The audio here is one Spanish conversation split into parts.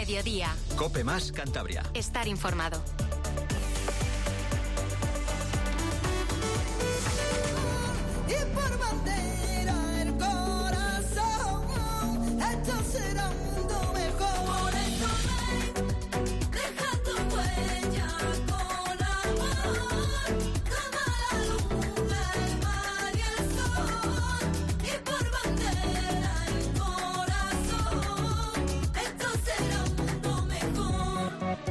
Mediodía. COPE más Cantabria. Estar informado. Y por bandera el corazón, esto será un mundo mejor. Por eso ven, deja tu huella con amor, como la luna, el mar y el sol. Y por bandera el corazón, esto será un mundo mejor.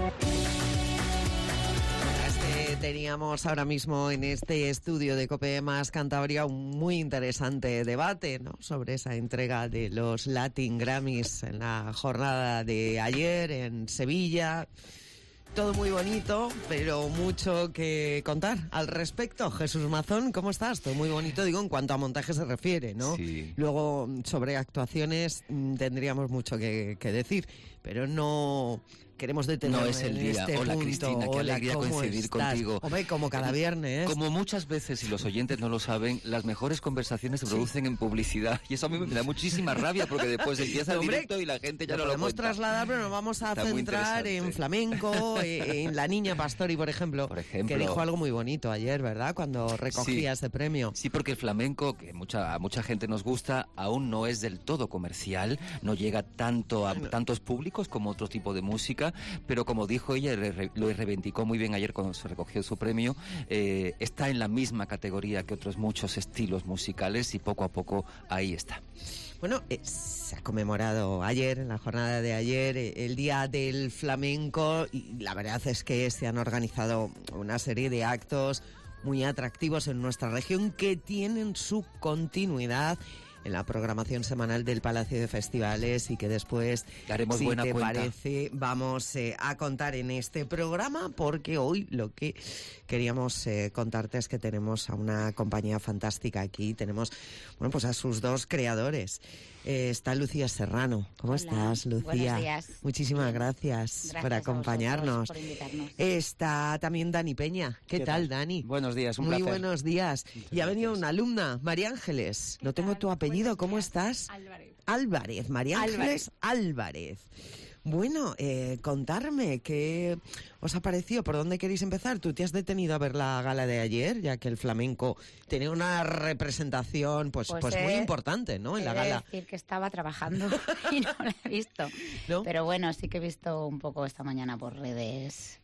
Teníamos ahora mismo en este estudio de COPE más Cantabria un muy interesante debate, ¿no?, sobre esa entrega de los Latin Grammys en la jornada de ayer en Sevilla. Todo muy bonito, pero mucho que contar al respecto. Jesús Mazón, ¿cómo estás? Todo muy bonito, digo, en cuanto a montaje se refiere, ¿no? Sí. Luego, sobre actuaciones, tendríamos mucho que decir, pero no queremos detenernos No es el en día. este Hola, punto. Cristina, qué alegría ¿cómo coincidir estás? contigo. Hombre, como cada viernes. Como muchas veces, y los oyentes no lo saben, las mejores conversaciones se producen en publicidad. Y eso a mí me da muchísima rabia, porque después empieza el Hombre, directo y la gente ya lo no lo podemos cuenta. trasladar, pero nos vamos a Está muy centrar en interesante. flamenco, en la Niña Pastori, por ejemplo, que dijo algo muy bonito ayer, ¿verdad?, cuando recogía ese premio. Sí, porque el flamenco, que a mucha gente nos gusta, aún no es del todo comercial, no llega tanto a tantos públicos como otro tipo de música, pero como dijo ella, lo reivindicó muy bien ayer cuando se recogió su premio, está en la misma categoría que otros muchos estilos musicales y poco a poco ahí está. Bueno, se ha conmemorado ayer, en la jornada de ayer, el Día del Flamenco, y la verdad es que se han organizado una serie de actos muy atractivos en nuestra región que tienen su continuidad en la programación semanal del Palacio de Festivales y que después, Daremos si buena te cuenta. parece, vamos a contar en este programa, porque hoy lo que queríamos contarte es que tenemos a una compañía fantástica aquí. Tenemos, bueno, pues a sus dos creadores. Está Lucía Serrano. ¿Cómo estás, Lucía? Buenos días. Muchísimas gracias por acompañarnos. Por invitarnos. Está también Dani Peña. ¿Qué tal, Dani? Buenos días, un Muy placer. buenos días. Muchas Y ha venido gracias. una alumna, María Ángeles. No tengo tu apellido, ¿cómo estás? Álvarez, María Ángeles Álvarez. Bueno, contarme qué os ha parecido, por dónde queréis empezar. Tú te has detenido a ver la gala de ayer, ya que el flamenco tenía una representación pues muy importante, ¿no?, en la gala. He de decir que estaba trabajando y no la he visto. ¿No? Pero bueno, sí que he visto un poco esta mañana por redes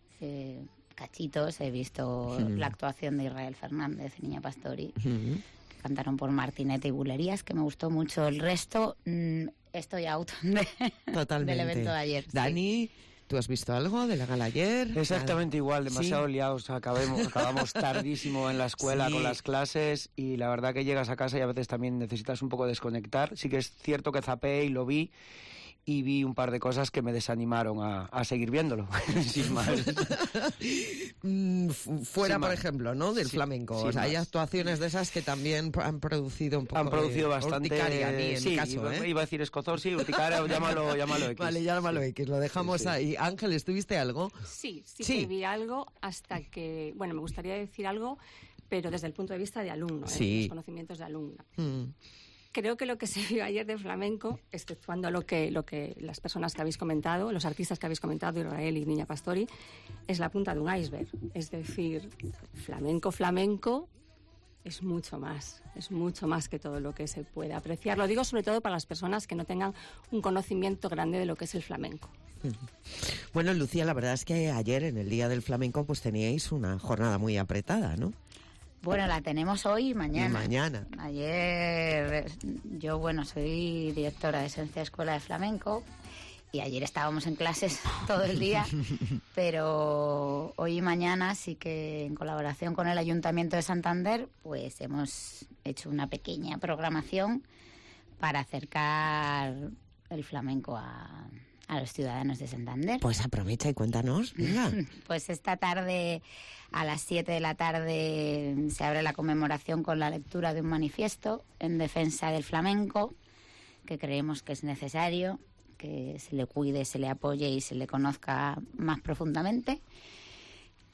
cachitos. He visto la actuación de Israel Fernández y Niña Pastori, que cantaron por Martinete y Bulerías, que me gustó mucho. El resto, estoy out Totalmente. del evento de ayer. Sí. Dani, ¿tú has visto algo de la gala ayer? Exactamente igual, demasiado ¿Sí? liados. Acabamos tardísimo en la escuela Sí. con las clases y la verdad que llegas a casa y a veces también necesitas un poco desconectar. Sí que es cierto que zapeé y lo vi y vi un par de cosas que me desanimaron a seguir viéndolo, sin más. Fuera, Sin por más. ejemplo, ¿no?, del Sí, flamenco. sin O sea, hay más. actuaciones de esas que también han producido un poco Han producido de bastante... urticaria a mí, en sí, mi caso, iba a decir escozor, sí, urticaria, llámalo X. Vale, llámalo X, lo dejamos Sí, sí. ahí. Ángeles, ¿tuviste algo? Sí Sí. que vi algo hasta que... Bueno, me gustaría decir algo, pero desde el punto de vista de alumno, Sí. los conocimientos de alumna. Mm. Creo que lo que se vio ayer de flamenco, exceptuando lo que las personas que habéis comentado, los artistas que habéis comentado, Israel y Niña Pastori, es la punta de un iceberg. Es decir, flamenco es mucho más que todo lo que se puede apreciar. Lo digo sobre todo para las personas que no tengan un conocimiento grande de lo que es el flamenco. Bueno, Lucía, la verdad es que ayer, en el Día del Flamenco, pues teníais una jornada muy apretada, ¿no? Bueno, la tenemos hoy y mañana. Y mañana. Ayer, yo, soy directora de Esencia Escuela de Flamenco y ayer estábamos en clases todo el día, pero hoy y mañana sí que en colaboración con el Ayuntamiento de Santander, pues hemos hecho una pequeña programación para acercar el flamenco a los ciudadanos de Santander. Pues aprovecha y cuéntanos, venga. Pues esta tarde, a las 7 de la tarde, se abre la conmemoración con la lectura de un manifiesto en defensa del flamenco, que creemos que es necesario, que se le cuide, se le apoye y se le conozca más profundamente.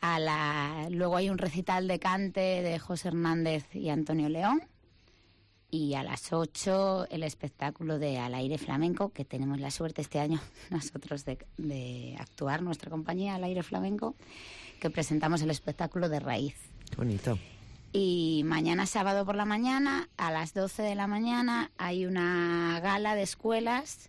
Luego hay un recital de cante de José Hernández y Antonio León. Y a las 8 el espectáculo de Al Aire Flamenco, que tenemos la suerte este año nosotros de actuar, nuestra compañía Al Aire Flamenco, que presentamos el espectáculo de Raíz. Qué bonito. Y mañana sábado por la mañana, a las 12 de la mañana, hay una gala de escuelas.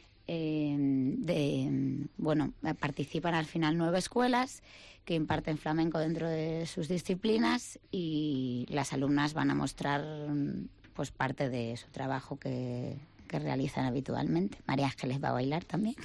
Participan al final 9 escuelas que imparten flamenco dentro de sus disciplinas, y las alumnas van a mostrar pues parte de su trabajo que realizan habitualmente. María Ángeles va a bailar también.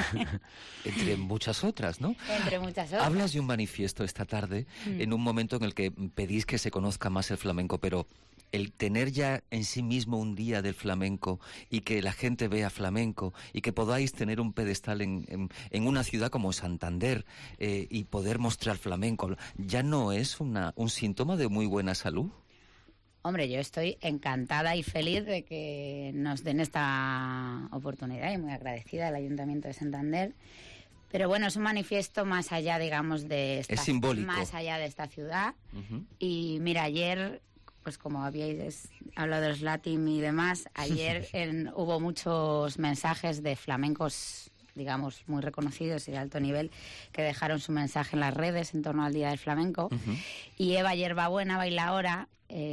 Entre muchas otras, ¿no? Entre muchas otras. Hablas de un manifiesto esta tarde, en un momento en el que pedís que se conozca más el flamenco, pero el tener ya en sí mismo un día del flamenco y que la gente vea flamenco y que podáis tener un pedestal en una ciudad como Santander y poder mostrar flamenco, ¿ya no es un síntoma de muy buena salud? Hombre, yo estoy encantada y feliz de que nos den esta oportunidad y muy agradecida al Ayuntamiento de Santander. Pero bueno, es un manifiesto más allá, digamos, es simbólico. Más allá de esta ciudad. Uh-huh. Y mira, ayer, pues como habíais hablado de los Latin y demás, ayer hubo muchos mensajes de flamencos, digamos, muy reconocidos y de alto nivel, que dejaron su mensaje en las redes en torno al Día del Flamenco. Uh-huh. Y Eva Yerbabuena, bailaora,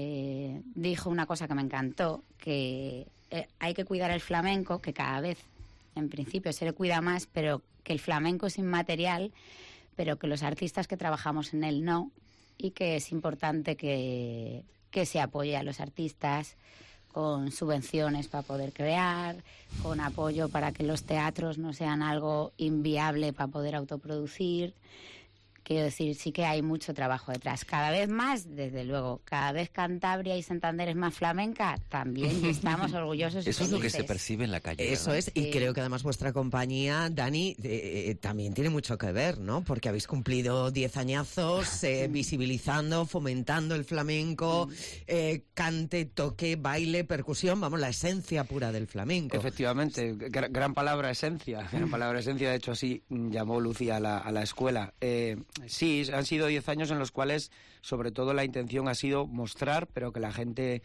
dijo una cosa que me encantó, que hay que cuidar el flamenco, que cada vez, en principio, se le cuida más, pero que el flamenco es inmaterial, pero que los artistas que trabajamos en él no, y que es importante que se apoye a los artistas con subvenciones para poder crear, con apoyo para que los teatros no sean algo inviable para poder autoproducir. Quiero decir, sí que hay mucho trabajo detrás. Cada vez más, desde luego, cada vez Cantabria y Santander es más flamenca, también estamos orgullosos y Eso es lo que felices. se percibe en la calle. Eso ¿verdad? es, y creo que además vuestra compañía, Dani, también tiene mucho que ver, ¿no? Porque habéis cumplido 10 añazos visibilizando, fomentando el flamenco, cante, toque, baile, percusión, vamos, la esencia pura del flamenco. Efectivamente, gran palabra esencia, gran palabra esencia, de hecho así llamó Lucía a la escuela. Sí, han sido 10 años en los cuales sobre todo la intención ha sido mostrar, pero que la gente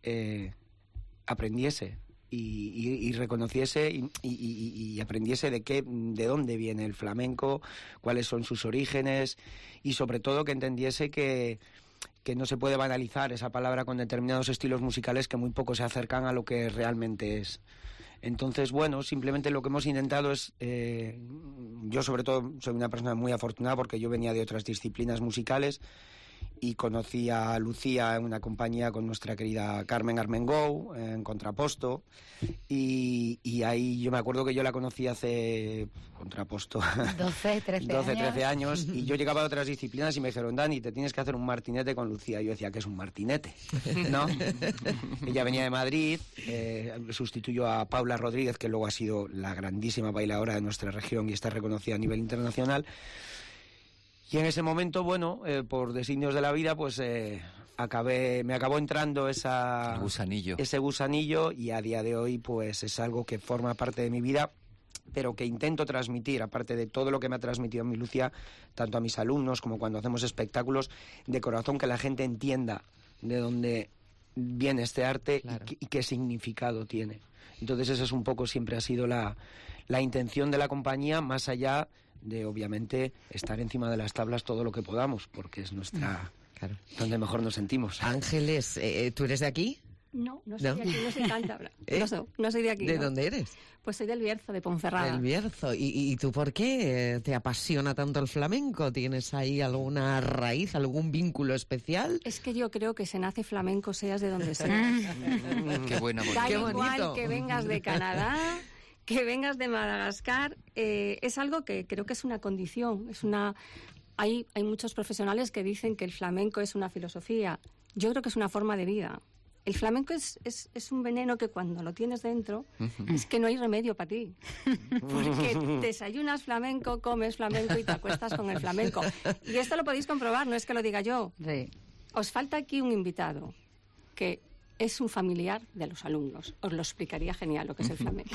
aprendiese y reconociese y aprendiese de dónde viene el flamenco, cuáles son sus orígenes, y sobre todo que entendiese que no se puede banalizar esa palabra con determinados estilos musicales que muy poco se acercan a lo que realmente es. Entonces, bueno, simplemente lo que hemos intentado es... yo sobre todo soy una persona muy afortunada porque yo venía de otras disciplinas musicales y conocí a Lucía en una compañía con nuestra querida Carmen Armengou, en Contraposto, y ahí yo me acuerdo que yo la conocí hace... Contraposto... 12, 13 años, y yo llegaba a otras disciplinas y me dijeron, Dani, te tienes que hacer un martinete con Lucía. Y yo decía, ¿qué es un martinete? ¿No? Ella venía de Madrid, sustituyó a Paula Rodríguez, que luego ha sido la grandísima bailadora de nuestra región y está reconocida a nivel internacional. Y en ese momento, bueno, por designios de la vida, pues me acabó entrando ese gusanillo, y a día de hoy pues es algo que forma parte de mi vida, pero que intento transmitir, aparte de todo lo que me ha transmitido mi Lucía, tanto a mis alumnos como cuando hacemos espectáculos, de corazón, que la gente entienda de dónde viene este arte. Claro. y qué significado tiene. Entonces esa es un poco, siempre ha sido la intención de la compañía, más allá de obviamente estar encima de las tablas todo lo que podamos, porque es nuestra... Claro. Donde mejor nos sentimos. Ángeles, ¿tú eres de aquí? No soy de aquí, no soy cántabra. No soy de aquí. ¿De no. dónde eres? Pues soy del Bierzo, de Ponferrada. Del Bierzo. ¿Y tú por qué te apasiona tanto el flamenco? ¿Tienes ahí alguna raíz, algún vínculo especial? Es que yo creo que se nace flamenco, seas de donde seas. Qué buena, da qué igual bonito. Que vengas de Canadá, que vengas de Madagascar, es algo que creo que es una condición, hay muchos profesionales que dicen que el flamenco es una filosofía. Yo creo que es una forma de vida. El flamenco es un veneno que cuando lo tienes dentro, es que no hay remedio para ti. Porque desayunas flamenco, comes flamenco y te acuestas con el flamenco. Y esto lo podéis comprobar, no es que lo diga yo. Sí. Os falta aquí un invitado que es un familiar de los alumnos. Os lo explicaría genial lo que es el flamenco.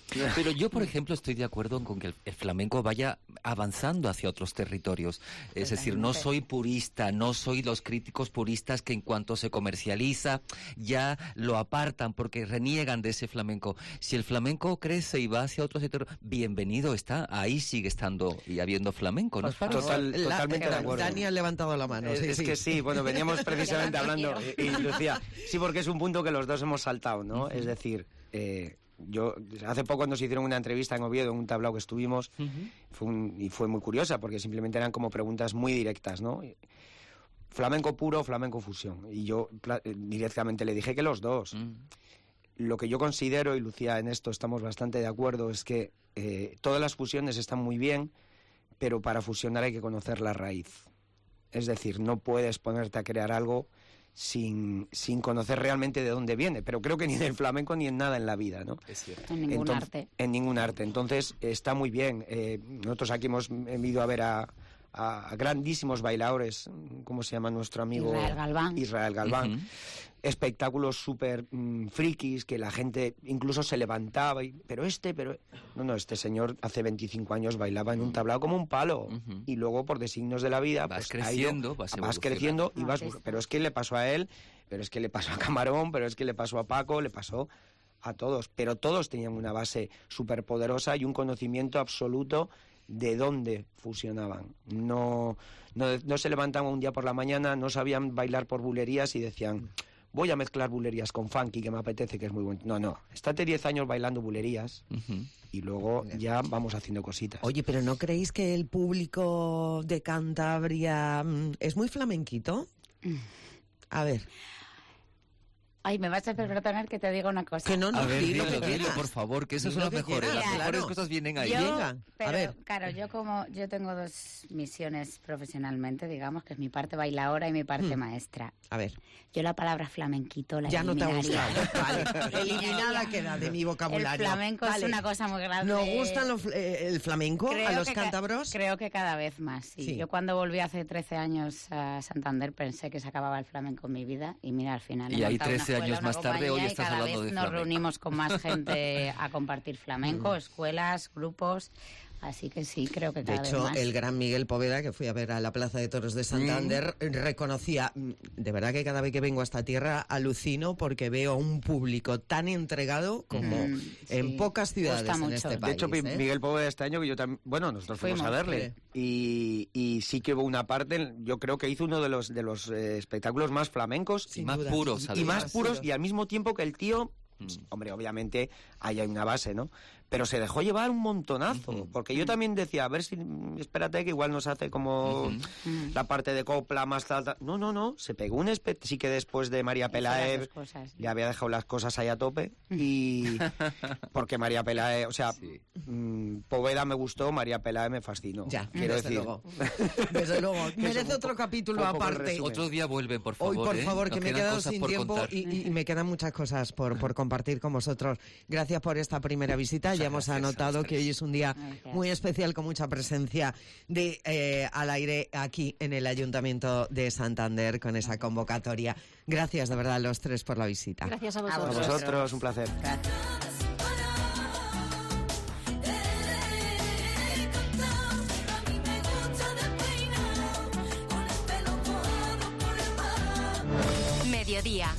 Pero yo, por ejemplo, estoy de acuerdo con que el flamenco vaya avanzando hacia otros territorios. Es decir, no soy purista, no soy los críticos puristas que en cuanto se comercializa ya lo apartan porque reniegan de ese flamenco. Si el flamenco crece y va hacia otros territorios, bienvenido está, ahí sigue estando y habiendo flamenco, ¿no? Totalmente de acuerdo. Dani ha levantado la mano. Es que sí, bueno, veníamos precisamente hablando, y Lucía, sí, porque es un punto que los dos hemos saltado, ¿no? Es decir, yo hace poco nos hicieron una entrevista en Oviedo, en un tablao que estuvimos, y fue muy curiosa, porque simplemente eran como preguntas muy directas, ¿no? Flamenco puro, flamenco fusión. Y yo directamente le dije que los dos. Lo que yo considero, y Lucía, en esto estamos bastante de acuerdo, es que todas las fusiones están muy bien, pero para fusionar hay que conocer la raíz. Es decir, no puedes ponerte a crear algo sin conocer realmente de dónde viene. Pero creo que ni en el flamenco ni en nada en la vida, ¿no? Es cierto. En ningún arte. En ningún arte. Entonces, está muy bien. Nosotros aquí hemos ido a ver a grandísimos bailadores, ¿cómo se llama nuestro amigo? Israel Galván. Espectáculos súper frikis, que la gente incluso se levantaba, pero este señor hace 25 años bailaba en un tablao como un palo, y luego por designios de la vida vas pues, creciendo, vas creciendo y vas... Pero es que le pasó a él, pero es que le pasó a Camarón, pero es que le pasó a Paco, le pasó a todos, pero todos tenían una base súper poderosa y un conocimiento absoluto de dónde fusionaban. No se levantaban un día por la mañana, no sabían bailar por bulerías y decían, voy a mezclar bulerías con funky, que me apetece, que es muy bueno. No, estate 10 años bailando bulerías y luego ya vamos haciendo cositas. Oye, pero ¿no creéis que el público de Cantabria es muy flamenquito? A ver. Ay, me vas a perdonar que te diga una cosa. Que no, A ver, di lo que dilo, quieras. por favor, que esas Di son lo las que mejores. quieras, Las mejores claro. cosas vienen ahí. Venga, Pero, a ver. claro, yo tengo dos misiones profesionalmente, digamos, que es mi parte bailaora y mi parte maestra. A ver. Yo la palabra flamenquito la Ya no te ha eliminaría. gustado. Vale. Eliminada queda de mi vocabulario. El flamenco Vale. es una cosa muy grande. ¿Nos gustan el flamenco a los cántabros? Creo que cada vez más, sí. Sí. Yo cuando volví hace 13 años a Santander pensé que se acababa el flamenco en mi vida y mira, al final Y he ahí montado una 13 años escuela, una más tarde, hoy compañía, y estás cada hablando vez de nos flamenco. reunimos con más gente a compartir flamenco, escuelas, grupos, así que sí, creo que De cada hecho, vez más. el gran Miguel Poveda, que fui a ver a la Plaza de Toros de Santander, reconocía, de verdad que cada vez que vengo a esta tierra alucino porque veo un público tan entregado como en sí. pocas ciudades Gusta en mucho. este De país. De hecho, ¿eh? Miguel Poveda este año, que yo también... Bueno, nosotros fuimos a verle. Y sí que hubo una parte, yo creo que hizo uno de los espectáculos más flamencos Sin Y más duda. puros, y además. más puros, y al mismo tiempo que el tío... Hombre, obviamente ahí hay una base, ¿no? Pero se dejó llevar un montonazo, porque yo también decía, a ver si, espérate que igual nos hace como la parte de copla más tal. No, se pegó un sí que después de María Hizo Pelae las dos cosas. le había dejado las cosas ahí a tope, y porque María Pelae, o sea, Sí. Poveda me gustó, María Pelae me fascinó. Ya, quiero desde decir. luego. Desde luego. Merece otro capítulo un poco el aparte. resumen. Otro día vuelven, por favor. Hoy, por ¿eh? favor, Nos que me he quedan quedado cosas sin por tiempo contar. y me quedan muchas cosas por compartir con vosotros. Gracias por esta primera visita. Ya hemos gracias a anotado los que hoy tres. es un día Gracias. muy especial, con mucha presencia al aire aquí en el Ayuntamiento de Santander con esa convocatoria. Gracias de verdad a los tres por la visita. Gracias a A A vosotros. vosotros, un placer. Gracias. A mí me gusta despeinado, con el pelo mojado por el mar. Mediodía.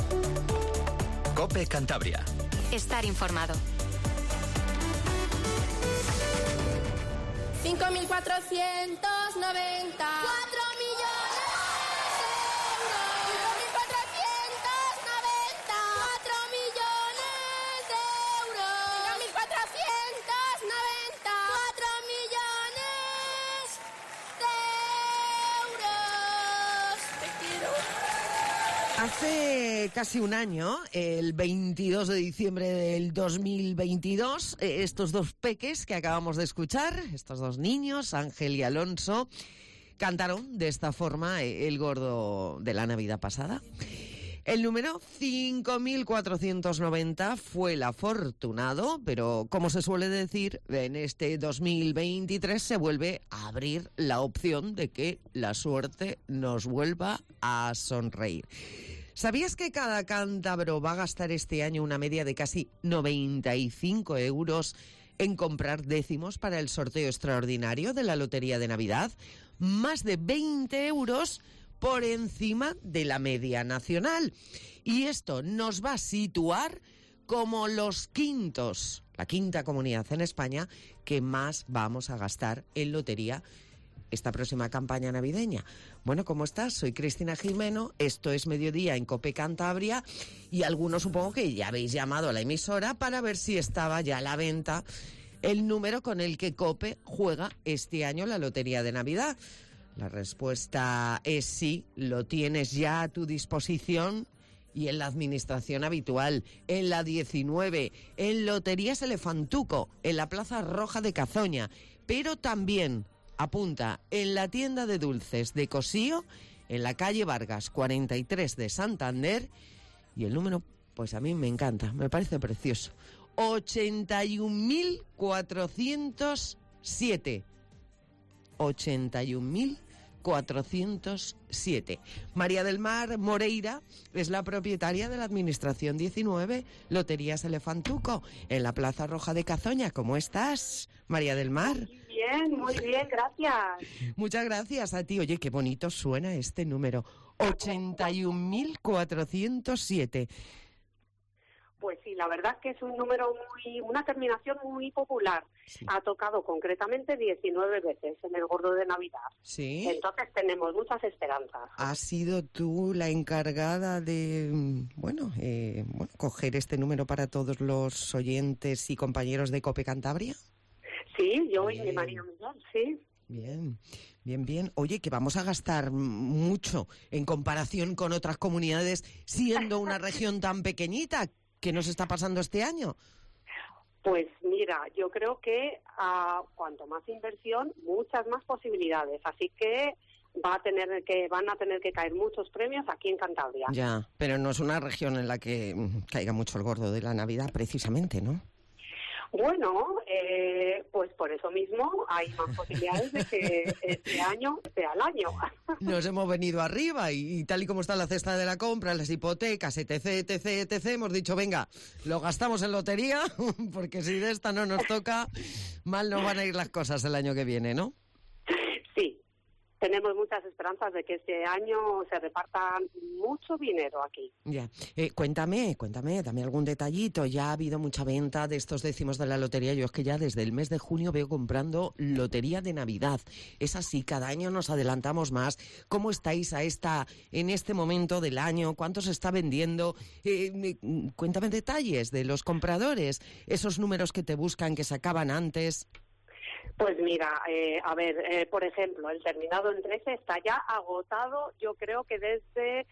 Cope Cantabria. Estar informado. 5.490. 4 millones de euros. 4 millones de euros. 5.490. 4 millones de euros. Te quiero. Hace casi un año, el 22 de diciembre del 2022, estos dos peques que acabamos de escuchar, estos dos niños, Ángel y Alonso, cantaron de esta forma el gordo de la Navidad pasada. El número 5.490 fue el afortunado, pero como se suele decir, en este 2023 se vuelve a abrir la opción de que la suerte nos vuelva a sonreír. ¿Sabías que cada cántabro va a gastar este año una media de casi 95 euros en comprar décimos para el sorteo extraordinario de la Lotería de Navidad? Más de 20 euros por encima de la media nacional. Y esto nos va a situar como la quinta comunidad en España que más vamos a gastar en lotería esta próxima campaña navideña. Bueno, ¿cómo estás? Soy Cristina Jimeno, esto es Mediodía en COPE Cantabria y algunos supongo que ya habéis llamado a la emisora para ver si estaba ya a la venta el número con el que COPE juega este año la Lotería de Navidad. La respuesta es sí, lo tienes ya a tu disposición y en la administración habitual, en la 19, en Loterías Elefantuco, en la Plaza Roja de Cazoña, pero también apunta en la tienda de dulces de Cosío, en la calle Vargas 43 de Santander, y el número, pues a mí me encanta, me parece precioso, 81.407. 81.407. María del Mar Moreira es la propietaria de la Administración 19, Loterías Elefantuco, en la Plaza Roja de Cazoña. ¿Cómo estás, María del Mar? Muy bien, gracias. Muchas gracias a ti. Oye, qué bonito suena este número. 81.407. Pues sí, la verdad es que es un número una terminación muy popular. Sí. Ha tocado concretamente 19 veces en el Gordo de Navidad. Sí. Entonces tenemos muchas esperanzas. ¿Has sido tú la encargada de, coger este número para todos los oyentes y compañeros de COPE Cantabria? Sí, yo y Bien. mi marido Miguel, sí. Bien, bien, bien. Oye, que vamos a gastar mucho en comparación con otras comunidades, siendo una región tan pequeñita. ¿Qué nos está pasando este año? Pues mira, yo creo que cuanto más inversión, muchas más posibilidades. Así que van a tener que caer muchos premios aquí en Cantabria. Ya, pero no es una región en la que caiga mucho el gordo de la Navidad, precisamente, ¿no? Bueno, pues por eso mismo hay más posibilidades de que este año sea el año. Nos hemos venido arriba y tal y como está la cesta de la compra, las hipotecas, etc., hemos dicho, venga, lo gastamos en lotería, porque si de esta no nos toca, mal nos van a ir las cosas el año que viene, ¿no? Sí, tenemos muchas esperanzas de que este año se reparta mucho dinero aquí. Ya. Cuéntame, dame algún detallito. Ya ha habido mucha venta de estos décimos de la lotería. Yo es que ya desde el mes de junio veo comprando lotería de Navidad. Es así, cada año nos adelantamos más. ¿Cómo estáis en este momento del año? ¿Cuánto se está vendiendo? Cuéntame detalles de los compradores, esos números que te buscan, que se acaban antes. Pues mira, por ejemplo, el terminado en 13 está ya agotado, yo creo que desde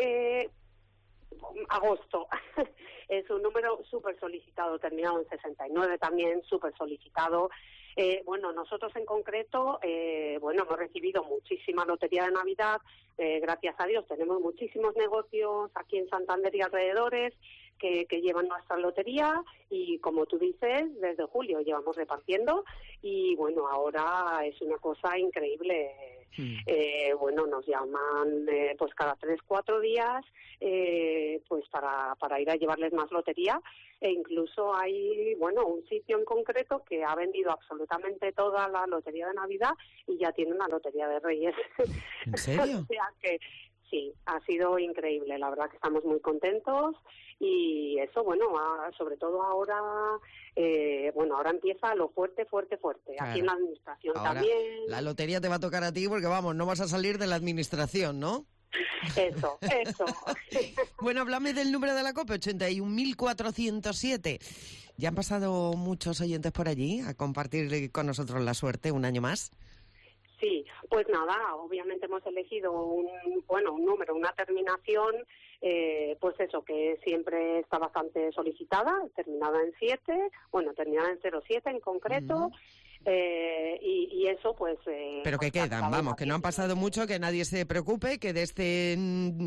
agosto. Es un número súper solicitado, terminado en 69 también, súper solicitado. Nosotros en concreto, hemos recibido muchísima lotería de Navidad, gracias a Dios tenemos muchísimos negocios aquí en Santander y alrededores que llevan nuestra lotería y, como tú dices, desde julio llevamos repartiendo y, ahora es una cosa increíble. Nos llaman pues cada 3-4 días pues para ir a llevarles más lotería e incluso hay un sitio en concreto que ha vendido absolutamente toda la lotería de Navidad y ya tiene una lotería de Reyes. ¿En serio? O sea que sí, ha sido increíble, la verdad que estamos muy contentos y eso, sobre todo ahora, ahora empieza lo fuerte. Claro. Aquí en la administración Ahora, también. la lotería te va a tocar a ti porque, no vas a salir de la administración, ¿no? Eso. Bueno, háblame del número de la COPE, 81.407. ¿Ya han pasado muchos oyentes por allí a compartir con nosotros la suerte un año más? Sí, pues nada, obviamente hemos elegido un número, una terminación, pues eso, que siempre está bastante solicitada, terminada en 7, terminada en 07 en concreto, y eso pues... Pero que quedan, que no han pasado mucho, que nadie se preocupe, que de este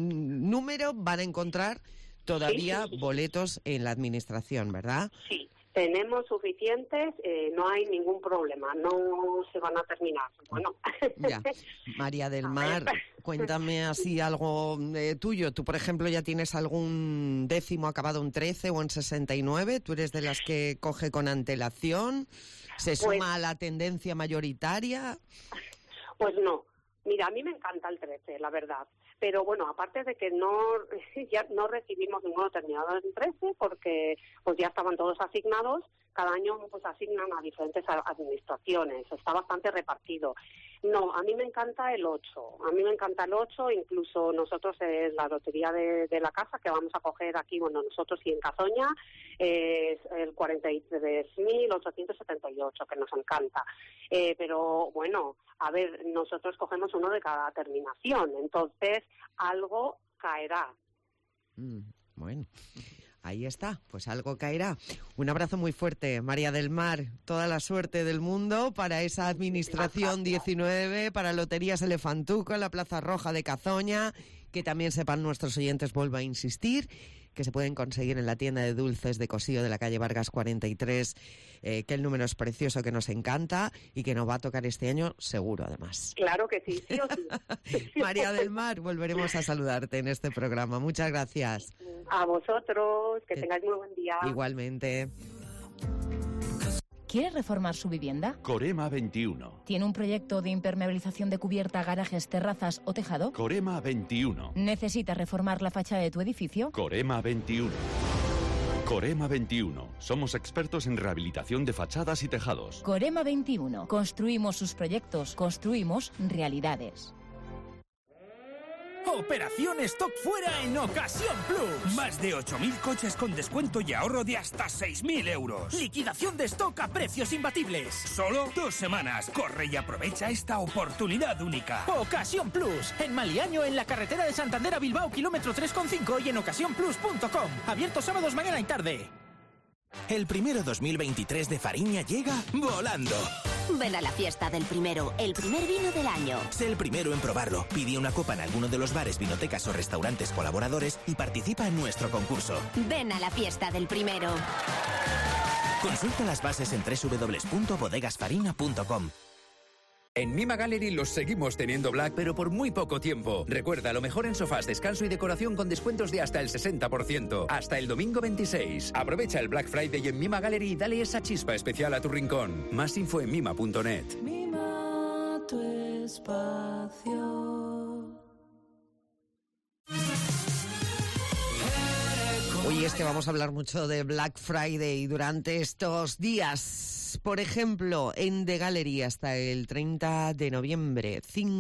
número van a encontrar todavía Sí. boletos en la administración, ¿verdad? Sí. Tenemos suficientes, no hay ningún problema, no se van a terminar. Bueno. Ya. María del Mar, cuéntame así algo tuyo. Tú, por ejemplo, ya tienes algún décimo acabado en 13 o en 69. ¿Tú eres de las que coge con antelación? ¿Se suma a la tendencia mayoritaria? Pues no. Mira, a mí me encanta el 13, la verdad. Pero bueno, aparte de que ya no recibimos ninguno terminado en 13 porque pues ya estaban todos asignados, cada año pues asignan a diferentes administraciones, está bastante repartido. No, a mí me encanta el 8, incluso nosotros en la lotería de la casa que vamos a coger aquí, bueno, nosotros y en Cazoña, es el 43.878, que nos encanta. Pero bueno, a ver, nosotros cogemos uno de cada terminación, entonces algo caerá. Bueno, ahí está, pues algo caerá. Un abrazo muy fuerte, María del Mar. Toda la suerte del mundo para esa administración 19, para Loterías Elefantuco en la Plaza Roja de Cazoña. Que también sepan nuestros oyentes, vuelvo a insistir, que se pueden conseguir en la tienda de dulces de Cosío de la calle Vargas 43, que el número es precioso, que nos encanta y que nos va a tocar este año seguro, además. Claro que sí, sí o sí. María del Mar, volveremos a saludarte en este programa. Muchas gracias. A vosotros, que tengáis muy buen día. Igualmente. ¿Quiere reformar su vivienda? Corema 21. ¿Tiene un proyecto de impermeabilización de cubierta, garajes, terrazas o tejado? Corema 21. ¿Necesita reformar la fachada de tu edificio? Corema 21. Corema 21. Somos expertos en rehabilitación de fachadas y tejados. Corema 21. Construimos sus proyectos, construimos realidades. Operación Stock Fuera en Ocasión Plus. Más de 8.000 coches con descuento y ahorro de hasta 6.000 euros. Liquidación de stock a precios imbatibles. Solo 2 semanas. Corre y aprovecha esta oportunidad única. Ocasión Plus. En Maliaño, en la carretera de Santander a Bilbao, kilómetro 3,5 y en ocasiónplus.com. Abierto sábados, mañana y tarde. El primero 2023 de Fariña llega volando. Ven a la fiesta del primero, el primer vino del año. Sé el primero en probarlo. Pide una copa en alguno de los bares, vinotecas o restaurantes colaboradores y participa en nuestro concurso. Ven a la fiesta del primero. Consulta las bases en www.bodegasfarina.com. En Mima Gallery los seguimos teniendo black, pero por muy poco tiempo. Recuerda, lo mejor en sofás, descanso y decoración con descuentos de hasta el 60%. Hasta el domingo 26. Aprovecha el Black Friday en Mima Gallery y dale esa chispa especial a tu rincón. Más info en mima.net. Mima tu espacio. Hoy es que vamos a hablar mucho de Black Friday durante estos días. Por ejemplo, en The Gallery hasta el 30 de noviembre,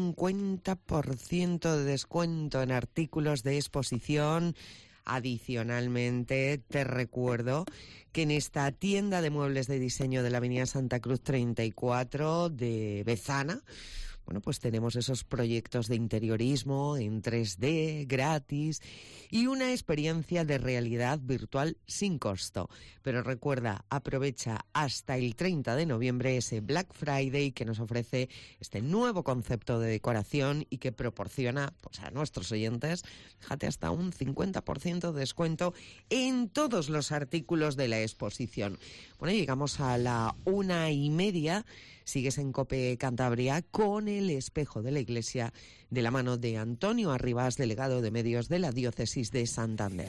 50% de descuento en artículos de exposición. Adicionalmente, te recuerdo que en esta tienda de muebles de diseño de la Avenida Santa Cruz 34 de Bezana, bueno, pues tenemos esos proyectos de interiorismo en 3D, gratis, y una experiencia de realidad virtual sin costo. Pero recuerda, aprovecha hasta el 30 de noviembre ese Black Friday que nos ofrece este nuevo concepto de decoración y que proporciona pues, a nuestros oyentes, fíjate, hasta un 50% de descuento en todos los artículos de la exposición. Bueno, llegamos a la 1:30. Sigues en COPE Cantabria con El Espejo de la Iglesia, de la mano de Antonio Arribas, delegado de medios de la Diócesis de Santander.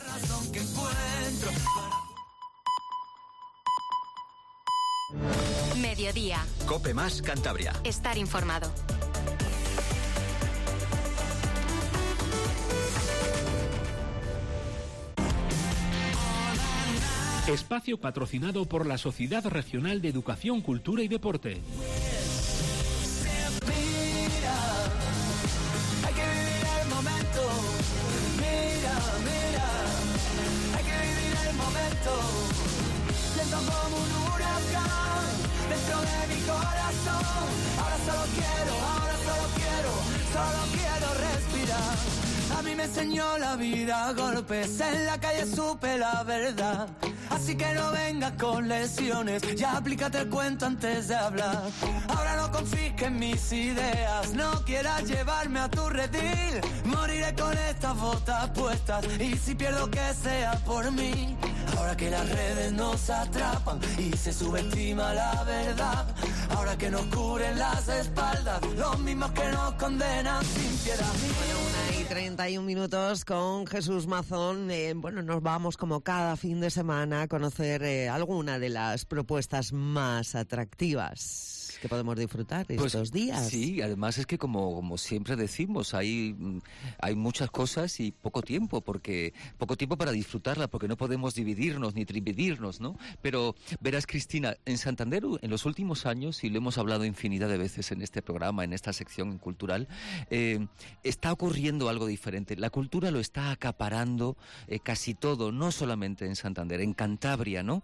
Mediodía. COPE más Cantabria. Estar informado. Espacio patrocinado por la Sociedad Regional de Educación, Cultura y Deporte. Mira, hay que vivir el momento. Mira, hay que vivir el momento. Lento como un huracán dentro de mi corazón. Ahora solo quiero respirar. A mí me enseñó la vida a golpes, en la calle supe la verdad. Así que no vengas con lesiones, ya aplícate el cuento antes de hablar. Ahora no confisques mis ideas, no quieras llevarme a tu redil. Moriré con estas botas puestas y si pierdo que sea por mí. Ahora que las redes nos atrapan y se subestima la verdad. Ahora que nos cubren las espaldas, los mismos que nos condenan sin piedad. Bueno, 1:31 con Jesús Mazón. Bueno, nos vamos como cada fin de semana a conocer alguna de las propuestas más atractivas que podemos disfrutar estos días. Sí, además es que como siempre decimos, hay muchas cosas y poco tiempo para disfrutarla, porque no podemos dividirnos ni trividirnos, ¿no? Pero verás, Cristina, en Santander en los últimos años, y lo hemos hablado infinidad de veces en este programa, en esta sección cultural, está ocurriendo algo diferente. La cultura lo está acaparando casi todo, no solamente en Santander, en Cantabria, ¿no?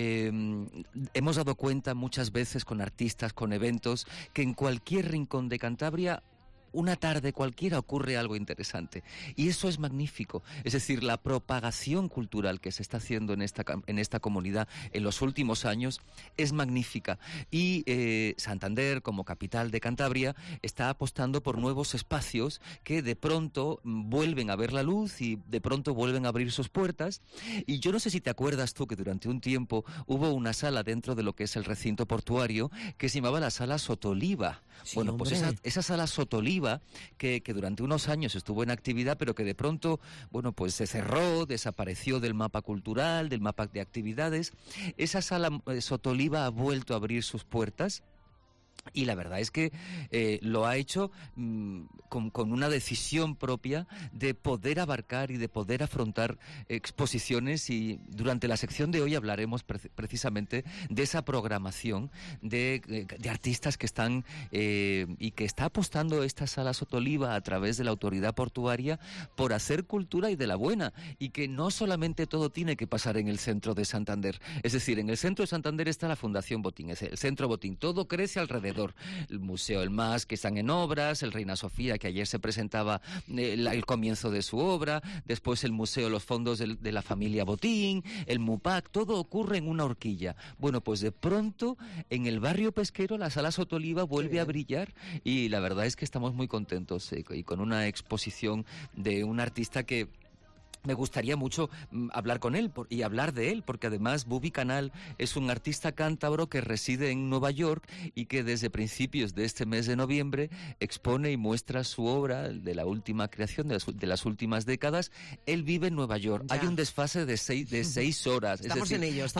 Hemos dado cuenta muchas veces con artistas, con eventos, que en cualquier rincón de Cantabria una tarde cualquiera ocurre algo interesante. Y eso es magnífico. Es decir, la propagación cultural que se está haciendo en esta comunidad en los últimos años es magnífica. Y Santander, como capital de Cantabria, está apostando por nuevos espacios que de pronto vuelven a ver la luz y de pronto vuelven a abrir sus puertas. Y yo no sé si te acuerdas tú que durante un tiempo hubo una sala dentro de lo que es el recinto portuario que se llamaba la Sala Sotoliva. Sí, bueno, pues esa Sala Sotoliva que durante unos años estuvo en actividad, pero que de pronto, bueno, pues se cerró, desapareció del mapa cultural, del mapa de actividades. Esa sala Sotoliva ha vuelto a abrir sus puertas. Y la verdad es que lo ha hecho con una decisión propia de poder abarcar y de poder afrontar exposiciones, y durante la sección de hoy hablaremos precisamente de esa programación de artistas que están y que está apostando esta Sala Sotoliva a través de la autoridad portuaria por hacer cultura y de la buena, y que no solamente todo tiene que pasar en el centro de Santander. Es decir, en el centro de Santander está la Fundación Botín, es el Centro Botín, todo crece alrededor. El Museo El Mas, que están en obras, el Reina Sofía, que ayer se presentaba el comienzo de su obra, después el Museo Los Fondos de la Familia Botín, el MUPAC, todo ocurre en una horquilla. Bueno, pues de pronto en el barrio pesquero la Sala Sotoliva vuelve a brillar, y la verdad es que estamos muy contentos y con una exposición de un artista que me gustaría mucho hablar con él y hablar de él, porque además Bubi Canal es un artista cántabro que reside en Nueva York y que desde principios de este mes de noviembre expone y muestra su obra de la última creación, de las últimas décadas. Él vive en Nueva York. Ya. Hay un desfase de 6 horas. Estamos en ello.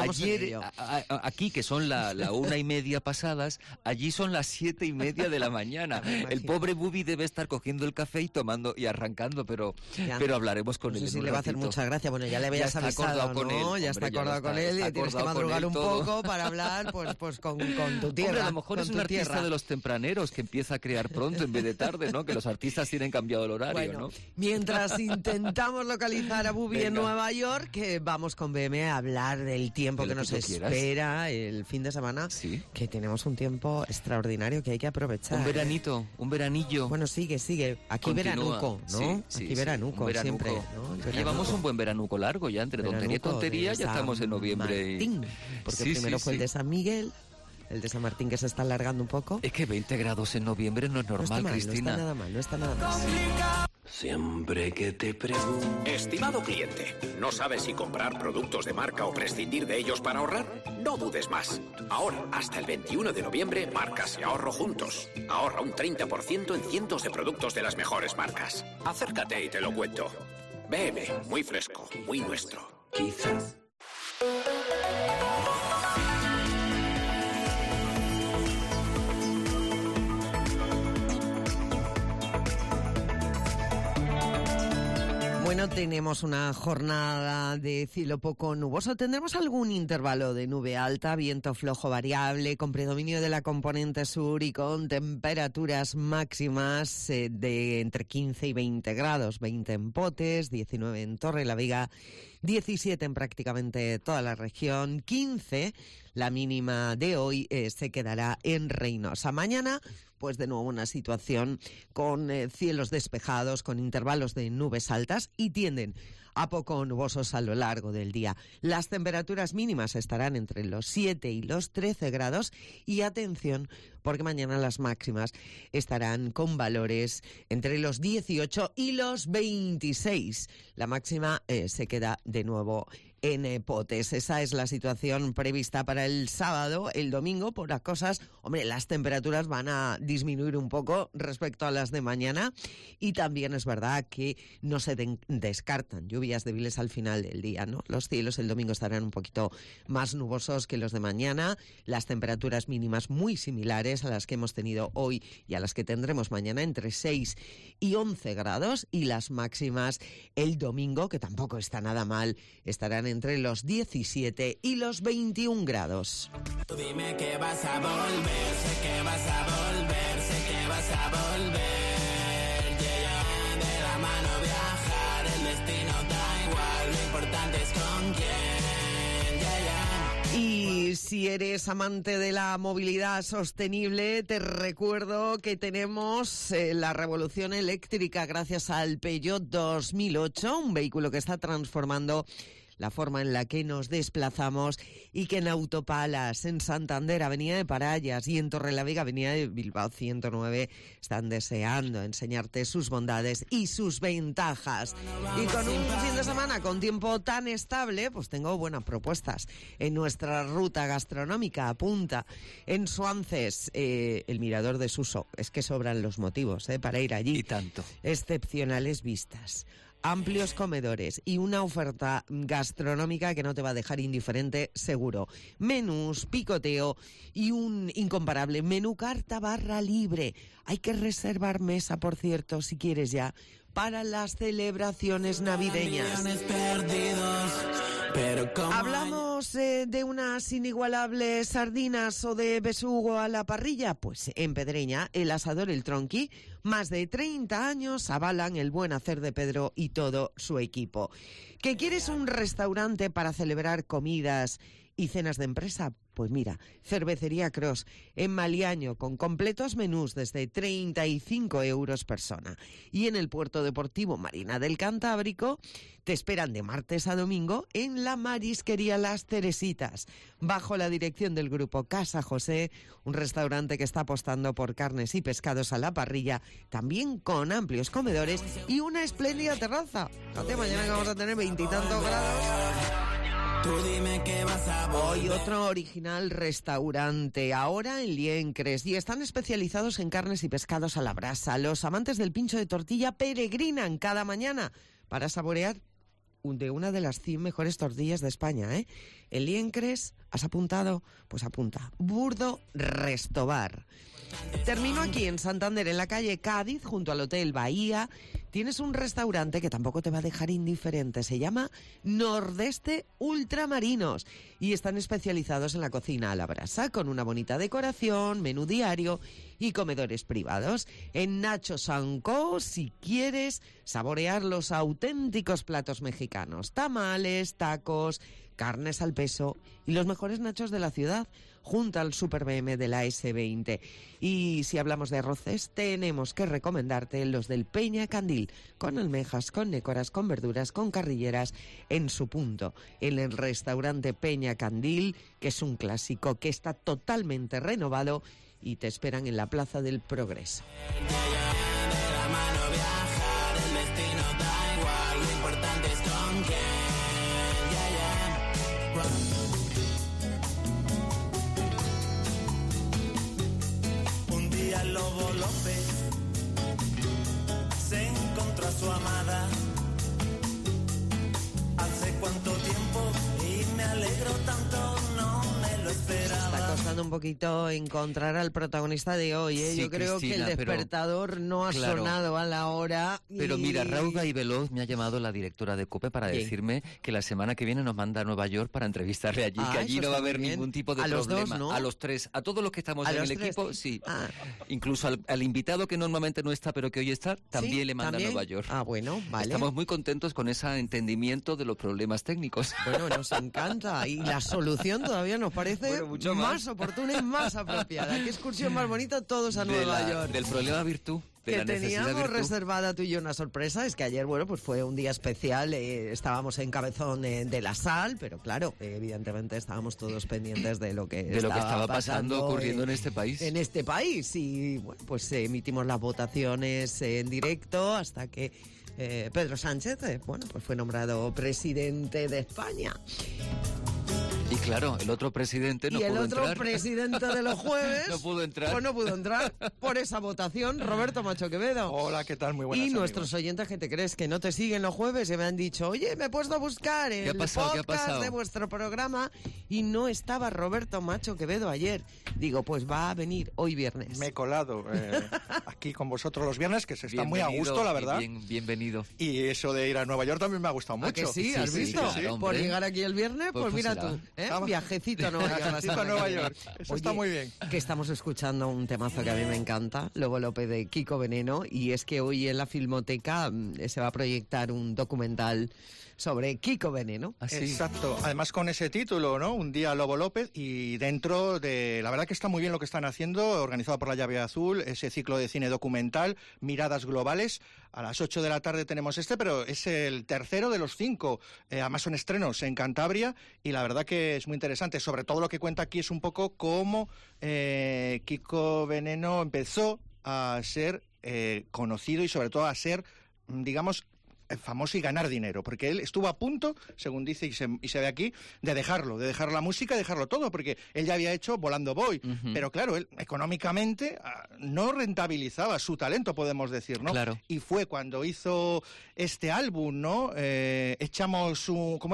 Aquí, que son la 1:30 pasadas, allí son las 7:30 de la mañana. El pobre Bubi debe estar cogiendo el café y tomando y arrancando, pero hablaremos con él. Le va a hacer mucha gracia. Bueno, ya le habías avisado, ¿no? Ya está acordado con él y tienes que madrugar un poco para hablar pues con tu tierra. Hombre, a lo mejor es un artista de los tempraneros que empieza a crear pronto en vez de tarde, ¿no? Que los artistas tienen cambiado el horario, bueno, ¿no? Mientras intentamos localizar a Bubi en Nueva York, que vamos con BM a hablar del tiempo que nos espera el fin de semana, que tenemos un tiempo extraordinario que hay que aprovechar. Un veranillo. Bueno, sigue. Aquí continúa. Veranuco, ¿no? Aquí veranuco, siempre, ¿no? Llevamos un buen veranuco largo ya, entre tontería y tontería, ya estamos en noviembre. Martín, porque primero fue el de San Miguel, el de San Martín, que se está alargando un poco. Es que 20 grados en noviembre no es normal, Cristina. No está nada mal. Siempre que te pregunto... Estimado cliente, ¿no sabes si comprar productos de marca o prescindir de ellos para ahorrar? No dudes más. Ahora, hasta el 21 de noviembre, Marcas y Ahorro juntos. Ahorra un 30% en cientos de productos de las mejores marcas. Acércate y te lo cuento. BM, muy fresco, muy nuestro. Quizás. Bueno, tenemos una jornada de cielo poco nuboso. Tendremos algún intervalo de nube alta, viento flojo variable, con predominio de la componente sur y con temperaturas máximas de entre 15 y 20 grados. 20 en Potes, 19 en Torrelavega, 17 en prácticamente toda la región, 15 la mínima de hoy se quedará en Reinosa. Mañana, pues de nuevo una situación con cielos despejados, con intervalos de nubes altas y tienden a poco nubosos a lo largo del día. Las temperaturas mínimas estarán entre los 7 y los 13 grados y atención, porque mañana las máximas estarán con valores entre los 18 y los 26. La máxima se queda de nuevo en potes. Esa es la situación prevista para el sábado. El domingo, por las cosas, hombre, las temperaturas van a disminuir un poco respecto a las de mañana, y también es verdad que no se descartan lluvias débiles al final del día, ¿no? Los cielos el domingo estarán un poquito más nubosos que los de mañana, las temperaturas mínimas muy similares a las que hemos tenido hoy y a las que tendremos mañana, entre 6 y 11 grados, y las máximas el domingo, que tampoco está nada mal, estarán entre los 17 y los 21 grados. Tú dime que vas a volver, sé que vas a volver, sé que vas a volver. Yeah, de la mano viajar, el destino da igual, lo importante es con quién. Yeah. Y si eres amante de la movilidad sostenible, te recuerdo que tenemos la revolución eléctrica gracias al Peugeot 2008, un vehículo que está transformando la forma en la que nos desplazamos, y que en Autopalas, en Santander, Avenida de Parallas, y en Torrelavega, Avenida de Bilbao 109, están deseando enseñarte sus bondades y sus ventajas. Y con un fin de semana con tiempo tan estable, pues tengo buenas propuestas en nuestra ruta gastronómica. Apunta en Suances, el Mirador de Suso. Es que sobran los motivos para ir allí. Y tanto. Excepcionales vistas, amplios comedores y una oferta gastronómica que no te va a dejar indiferente, seguro. Menús, picoteo y un incomparable menú carta barra libre. Hay que reservar mesa, por cierto, si quieres ya, para las celebraciones navideñas. ¿Hablamos de unas inigualables sardinas o de besugo a la parrilla? Pues en Pedreña, el asador El Tronqui, más de 30 años avalan el buen hacer de Pedro y todo su equipo. ¿Que quieres un restaurante para celebrar comidas y cenas de empresa? Pues mira, Cervecería Cross, en Maliaño, con completos menús desde 35 euros persona. Y en el Puerto Deportivo Marina del Cantábrico te esperan de martes a domingo en la Marisquería Las Teresitas, bajo la dirección del grupo Casa José, un restaurante que está apostando por carnes y pescados a la parrilla, también con amplios comedores y una espléndida terraza. Fíjate, mañana que vamos a tener 20 y tantos grados. Tú dime que vas a volver. Hoy otro original restaurante, ahora en Liencres, y están especializados en carnes y pescados a la brasa. Los amantes del pincho de tortilla peregrinan cada mañana para saborear de una de las 100 mejores tortillas de España, ¿eh? En Liencres, ¿has apuntado? Pues apunta. Burdo Restobar. Termino aquí en Santander, en la calle Cádiz, junto al Hotel Bahía. Tienes un restaurante que tampoco te va a dejar indiferente. Se llama Nordeste Ultramarinos y están especializados en la cocina a la brasa, con una bonita decoración, menú diario y comedores privados. En Nacho Sanco, si quieres saborear los auténticos platos mexicanos, tamales, tacos, carnes al peso y los mejores nachos de la ciudad, junto al Super BM de la S20. Y si hablamos de arroces, tenemos que recomendarte los del Peña Candil, con almejas, con nécoras, con verduras, con carrilleras, en su punto. En el restaurante Peña Candil, que es un clásico que está totalmente renovado, y te esperan en la Plaza del Progreso. Un día el lobo López se encontró a su amada. Hace cuánto tiempo y me alegro tanto, no me lo esperaba. Está costando un poquito encontrar al protagonista de hoy, ¿eh? Sí, Yo creo Cristina, que el despertador no ha sonado a la hora. Pero mira, rauda y veloz me ha llamado la directora de COPE para Bien. decirme que la semana que viene nos manda a Nueva York para entrevistarle allí, que allí eso no va a está muy haber bien. ningún tipo de A los problema. dos, ¿no? A los tres, a todos los que estamos ¿A en los el tres? equipo, sí. Incluso al invitado que normalmente no está, pero que hoy está, también ¿Sí? le manda ¿También? a Nueva York. Ah, bueno, vale. Estamos muy contentos con ese entendimiento de los problemas técnicos. Bueno, nos encanta. Y la solución todavía nos parece Bueno, mucho más más. oportuna y más apropiada. Qué excursión más bonita, todos a Nueva York. Del problema virtud. De Que la necesidad teníamos virtud. reservada tú y yo una sorpresa, es que ayer, bueno, pues fue un día especial, estábamos en Cabezón de la Sal, pero claro, evidentemente estábamos todos pendientes de lo que estaba pasando, ocurriendo en este país. En este país, y bueno, pues emitimos las votaciones en directo hasta que Pedro Sánchez, bueno, pues fue nombrado presidente de España. Y claro, el otro presidente no y el pudo otro entrar. presidente de los jueves no pudo entrar. Pues no pudo entrar por esa votación. Roberto Macho Quevedo. Hola, ¿qué tal? Muy buenas. Y nuestros oyentes, que te crees que no te siguen los jueves, y me han dicho, oye, me he puesto a buscar el podcast de vuestro programa y no estaba Roberto Macho Quevedo ayer. Digo, pues va a venir hoy viernes. Me he colado aquí con vosotros los viernes, que se está muy a gusto, la verdad. Bienvenido. Y eso de ir a Nueva York también me ha gustado mucho. ¿A que sí? ¿Has visto? Claro, por llegar aquí el viernes, pues mira será. tú, viajecito a Nueva York. Viajecito a Nueva York. Eso está muy bien. Que estamos escuchando un temazo que a mí me encanta, Lobo López de Kiko Veneno, y es que hoy en la Filmoteca se va a proyectar un documental sobre Kiko Veneno. Exacto, además con ese título, ¿no? Un día Lobo López, y dentro de... La verdad que está muy bien lo que están haciendo, organizado por La Llave Azul, ese ciclo de cine documental, Miradas Globales. A las 8 de la tarde tenemos pero es el tercero de los 5. Además son estrenos en Cantabria, y la verdad que es muy interesante. Sobre todo lo que cuenta aquí es un poco cómo Kiko Veneno empezó a ser conocido y sobre todo a ser, digamos, famoso y ganar dinero, porque él estuvo a punto, según dice y se ve aquí, de dejar la música y dejarlo todo, porque él ya había hecho Volando Voy, pero claro, él económicamente no rentabilizaba su talento, podemos decir, ¿no? Claro. Y fue cuando hizo este álbum, ¿no? Echamos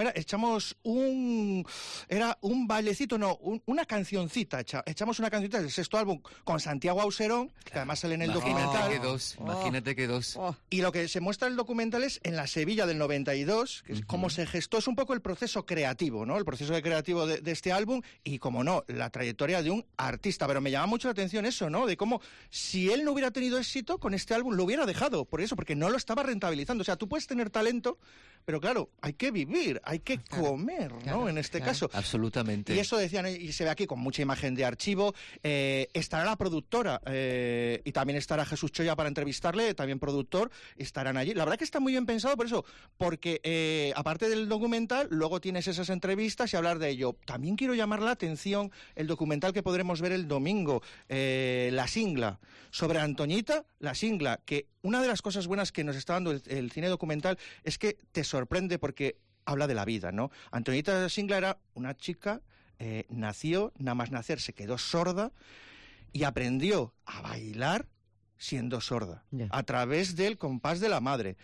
un bailecito, no, una cancioncita, echamos una cancioncita del sexto álbum con Santiago Auserón, que además sale en el documental. Imagínate que dos. Y lo que se muestra en el documental es en la Sevilla del 92, que es cómo se gestó, es un poco el proceso creativo, ¿no? El proceso creativo de este álbum y, como no, la trayectoria de un artista. Pero me llama mucho la atención eso, ¿no? De cómo, si él no hubiera tenido éxito con este álbum, lo hubiera dejado, por eso, porque no lo estaba rentabilizando. O sea, tú puedes tener talento, pero claro, hay que vivir, hay que comer, ¿no? En este caso. Absolutamente. Y eso decían, y se ve aquí con mucha imagen de archivo. Estará la productora, y también estará Jesús Choya para entrevistarle, también productor, estarán allí. La verdad que está muy bien pensado por eso, porque aparte del documental, luego tienes esas entrevistas y hablar de ello. También quiero llamar la atención el documental que podremos ver el domingo, La Singla, sobre Antoñita, La Singla, que una de las cosas buenas que nos está dando el cine documental es que te sorprende porque habla de la vida, ¿no? Antoñita La Singla era una chica, nació, nada más nacer se quedó sorda y aprendió a bailar siendo sorda, a través del compás de la madre.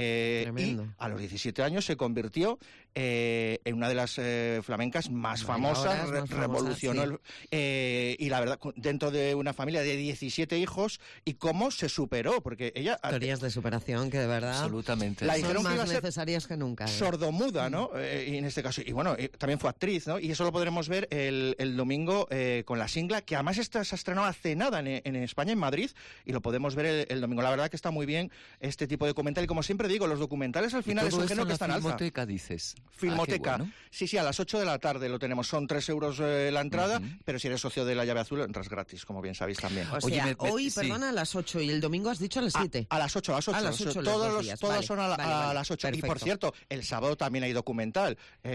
Y a los 17 años se convirtió en una de las flamencas más famosas, revolucionó. Y la verdad, dentro de una familia de 17 hijos, y cómo se superó, porque ella... Historias de superación que de verdad absolutamente la son más necesarias que nunca. Sordomuda, ¿no? Y en este caso, y bueno, también fue actriz, ¿no? Y eso lo podremos ver el domingo con La Singla, que además se ha estrenado hace nada en España, en Madrid, y lo podemos ver el domingo. La verdad que está muy bien este tipo de documental, y como siempre digo, los documentales al final es un género que está en alza. Filmoteca, dices. Filmoteca. Bueno. Sí, a las 8 de la tarde lo tenemos. Son 3 euros la entrada, pero si eres socio de La Llave Azul entras gratis, como bien sabéis también. O sea, hoy, perdona, a las 8 y el domingo has dicho a las 7. A las 8, A las 8 todos son a las 8. Perfecto. Y por cierto, el sábado también hay documental.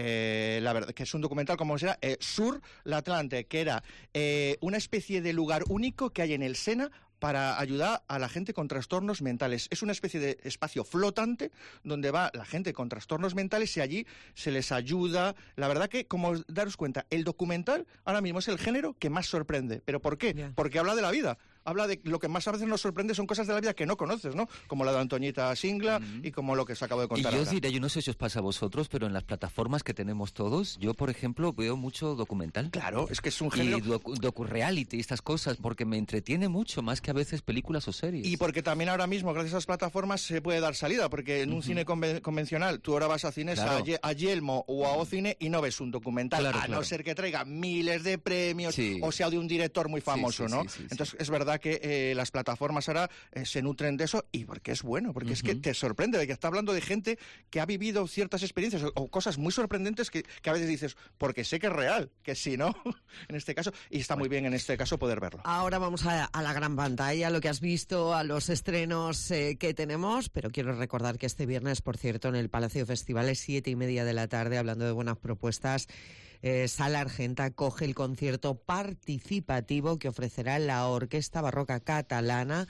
La verdad que es un documental, como se llama, Sur la Atlante, que era una especie de lugar único que hay en el Sena para ayudar a la gente con trastornos mentales. Es una especie de espacio flotante donde va la gente con trastornos mentales y allí se les ayuda. La verdad que, como daros cuenta, el documental ahora mismo es el género que más sorprende. ¿Pero por qué? Porque habla de la vida. Habla de lo que más a veces nos sorprende, son cosas de la vida que no conoces, ¿no? Como la de Antoñita Singla y como lo que se acabo de contar Y yo ahora. diré, yo no sé si os pasa a vosotros, pero en las plataformas que tenemos todos, yo, por ejemplo, veo mucho documental. Claro, es que es un género... Y docu-reality, estas cosas, porque me entretiene mucho, más que a veces películas o series. Y porque también ahora mismo, gracias a las plataformas, se puede dar salida, porque en un cine convencional, tú ahora vas a cines, a Yelmo o a Ocine y no ves un documental, a no ser que traiga miles de premios o sea de un director muy famoso, ¿no? Entonces, es verdad que las plataformas ahora se nutren de eso, y porque es bueno, porque es que te sorprende, de que está hablando de gente que ha vivido ciertas experiencias o cosas muy sorprendentes que a veces dices, porque sé que es real, que sí, ¿no? En este caso, y está muy bien en este caso poder verlo. Ahora vamos a la gran pantalla, lo que has visto, a los estrenos que tenemos, pero quiero recordar que este viernes, por cierto, en el Palacio de Festivales, 7:30 de la tarde, hablando de buenas propuestas, Sala Argenta coge el concierto participativo que ofrecerá la Orquesta Barroca Catalana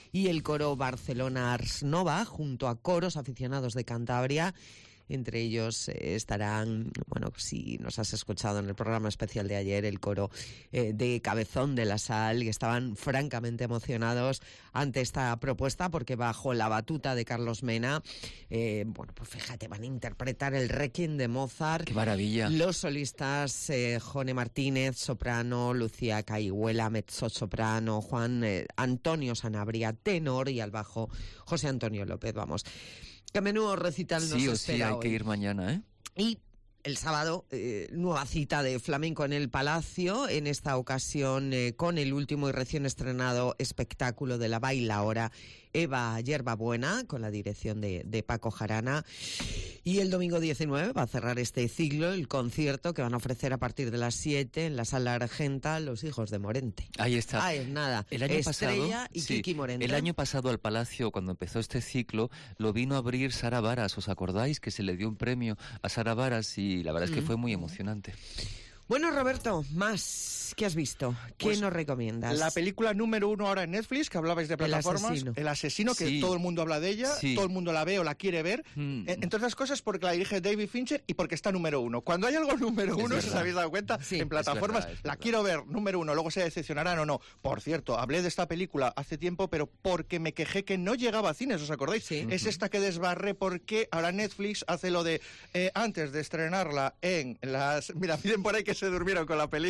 y el coro Barcelona Ars Nova, junto a coros aficionados de Cantabria. Entre ellos estarán, bueno, si nos has escuchado en el programa especial de ayer, el coro de Cabezón de la Sal, que estaban francamente emocionados ante esta propuesta, porque bajo la batuta de Carlos Mena, bueno, pues fíjate, van a interpretar el Requiem de Mozart. ¡Qué maravilla! Los solistas Jone Martínez, soprano, Lucía Caiguela, mezzosoprano, Juan Antonio Sanabria, tenor, y al bajo José Antonio López. Vamos, qué menudo recital nos espera Sí, hay hoy. que ir mañana, ¿eh? Y el sábado, nueva cita de flamenco en el Palacio, en esta ocasión con el último y recién estrenado espectáculo de la bailaora Eva Yerbabuena, con la dirección de Paco Jarana. Y el domingo 19 va a cerrar este ciclo el concierto que van a ofrecer a partir de las 7 en la Sala Argenta Los Hijos de Morente. Ahí está. Ah, es nada. El año Estrella pasado, y sí, Kiki Morente. el año pasado al Palacio, cuando empezó este ciclo, lo vino a abrir Sara Varas. ¿Os acordáis que se le dio un premio a Sara Varas? Y la verdad es que fue muy emocionante. Bueno, Roberto, más, ¿qué has visto? ¿Qué Pues, nos recomiendas? La película número 1 ahora en Netflix, que hablabais de plataformas, El Asesino, que Sí. todo el mundo habla de ella, Sí. todo el mundo la ve o la quiere ver, entre otras cosas porque la dirige David Fincher y porque está número 1. Cuando hay algo número 1, si os verdad. habéis dado cuenta, en plataformas, es la quiero ver, número 1, luego se decepcionarán o no. Por cierto, hablé de esta película hace tiempo, pero porque me quejé que no llegaba a cines, ¿os acordáis? Es esta que desbarré porque ahora Netflix hace lo de, antes de estrenarla en las... Mira, piden por ahí que se durmieron con la película.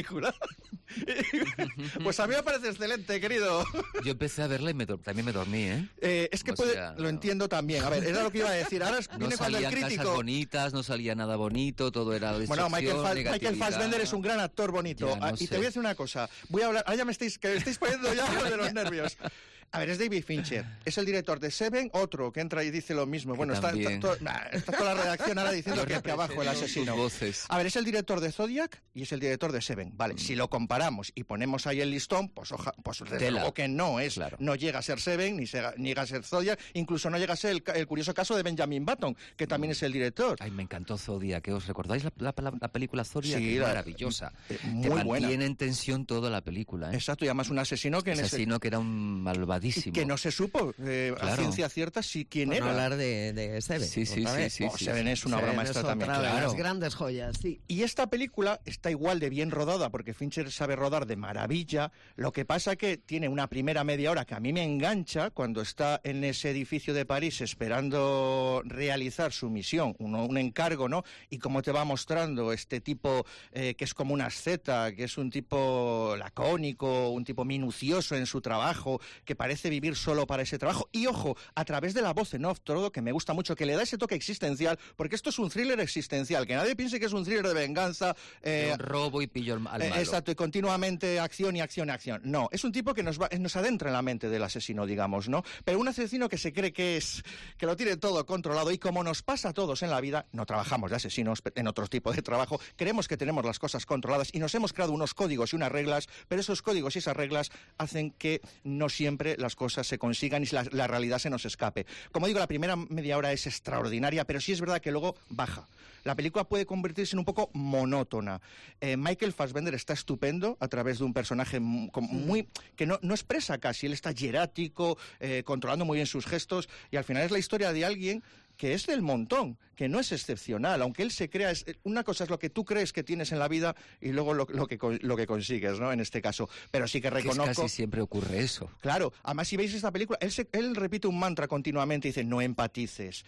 Pues a mí me parece excelente, querido. Yo empecé a verla y también me dormí, ¿eh? Es que O puede, sea, lo entiendo también. A ver, era lo que iba a decir. Ahora No viene cuando el salían casas crítico... bonitas, no salía nada bonito, todo era Bueno, destrucción, Michael negatividad. Fassbender es un gran actor bonito. Ya, no Y te sé. voy a decir una cosa. Voy a hablar... Ahora ya me estáis poniendo ya de los nervios. A ver, es David Fincher. Es el director de Seven, otro que entra y dice lo mismo. Bueno, está también. está toda la redacción ahora diciendo que abajo el asesino. Sus voces. A ver, es el director de Zodiac y es el director de Seven. Vale, si lo comparamos y ponemos ahí el listón, pues desde Tela. luego que no es. No llega a ser Seven, ni llega a ser Zodiac, incluso no llega a ser el curioso caso de Benjamin Button, que también es el director. Ay, me encantó Zodiac. ¿Os recordáis la película Zodiac? Sí, Es la- maravillosa. muy Te buena. mantiene en tensión toda la película, ¿eh? Exacto, y además un asesino que en ese... Asesino que era un malvadísimo. que no se supo a Claro. ciencia cierta si quién Por no era. hablar de Seven. Sí, sí, otra sí, vez. sí, sí. Seven es una obra Seven maestra es también, otra de claro. las grandes joyas, sí. Y esta película está igual de bien rodada, porque Fincher sabe rodar de maravilla. Lo que pasa que tiene una primera media hora que a mí me engancha cuando está en ese edificio de París esperando realizar su misión, un encargo, ¿no? Y cómo te va mostrando este tipo que es como una asceta, que es un tipo lacónico, un tipo minucioso en su trabajo, que parece vivir solo para ese trabajo. Y ojo, a través de la voz en off, todo que me gusta mucho, que le da ese toque existencial, porque esto es un thriller existencial, que nadie piense que es un thriller de venganza. De un robo y pillo al malo. Exacto, y continuamente acción y acción y acción. No, es un tipo que nos adentra en la mente del asesino, digamos, ¿no? Pero un asesino que se cree que lo tiene todo controlado, y como nos pasa a todos en la vida, no trabajamos de asesinos, en otro tipo de trabajo, creemos que tenemos las cosas controladas y nos hemos creado unos códigos y unas reglas, pero esos códigos y esas reglas hacen que no siempre las cosas se consigan y la realidad se nos escape. Como digo, la primera media hora es extraordinaria, pero sí es verdad que luego baja. La película puede convertirse en un poco monótona. Michael Fassbender está estupendo a través de un personaje muy que no expresa casi. Él está hierático, controlando muy bien sus gestos, y al final es la historia de alguien que es del montón, que no es excepcional, aunque él se crea, una cosa es lo que tú crees que tienes en la vida y luego lo que consigues, ¿no? En este caso. Pero sí que reconozco... Que casi siempre ocurre eso. Claro, además si veis esta película, él repite un mantra continuamente, dice, no empatices,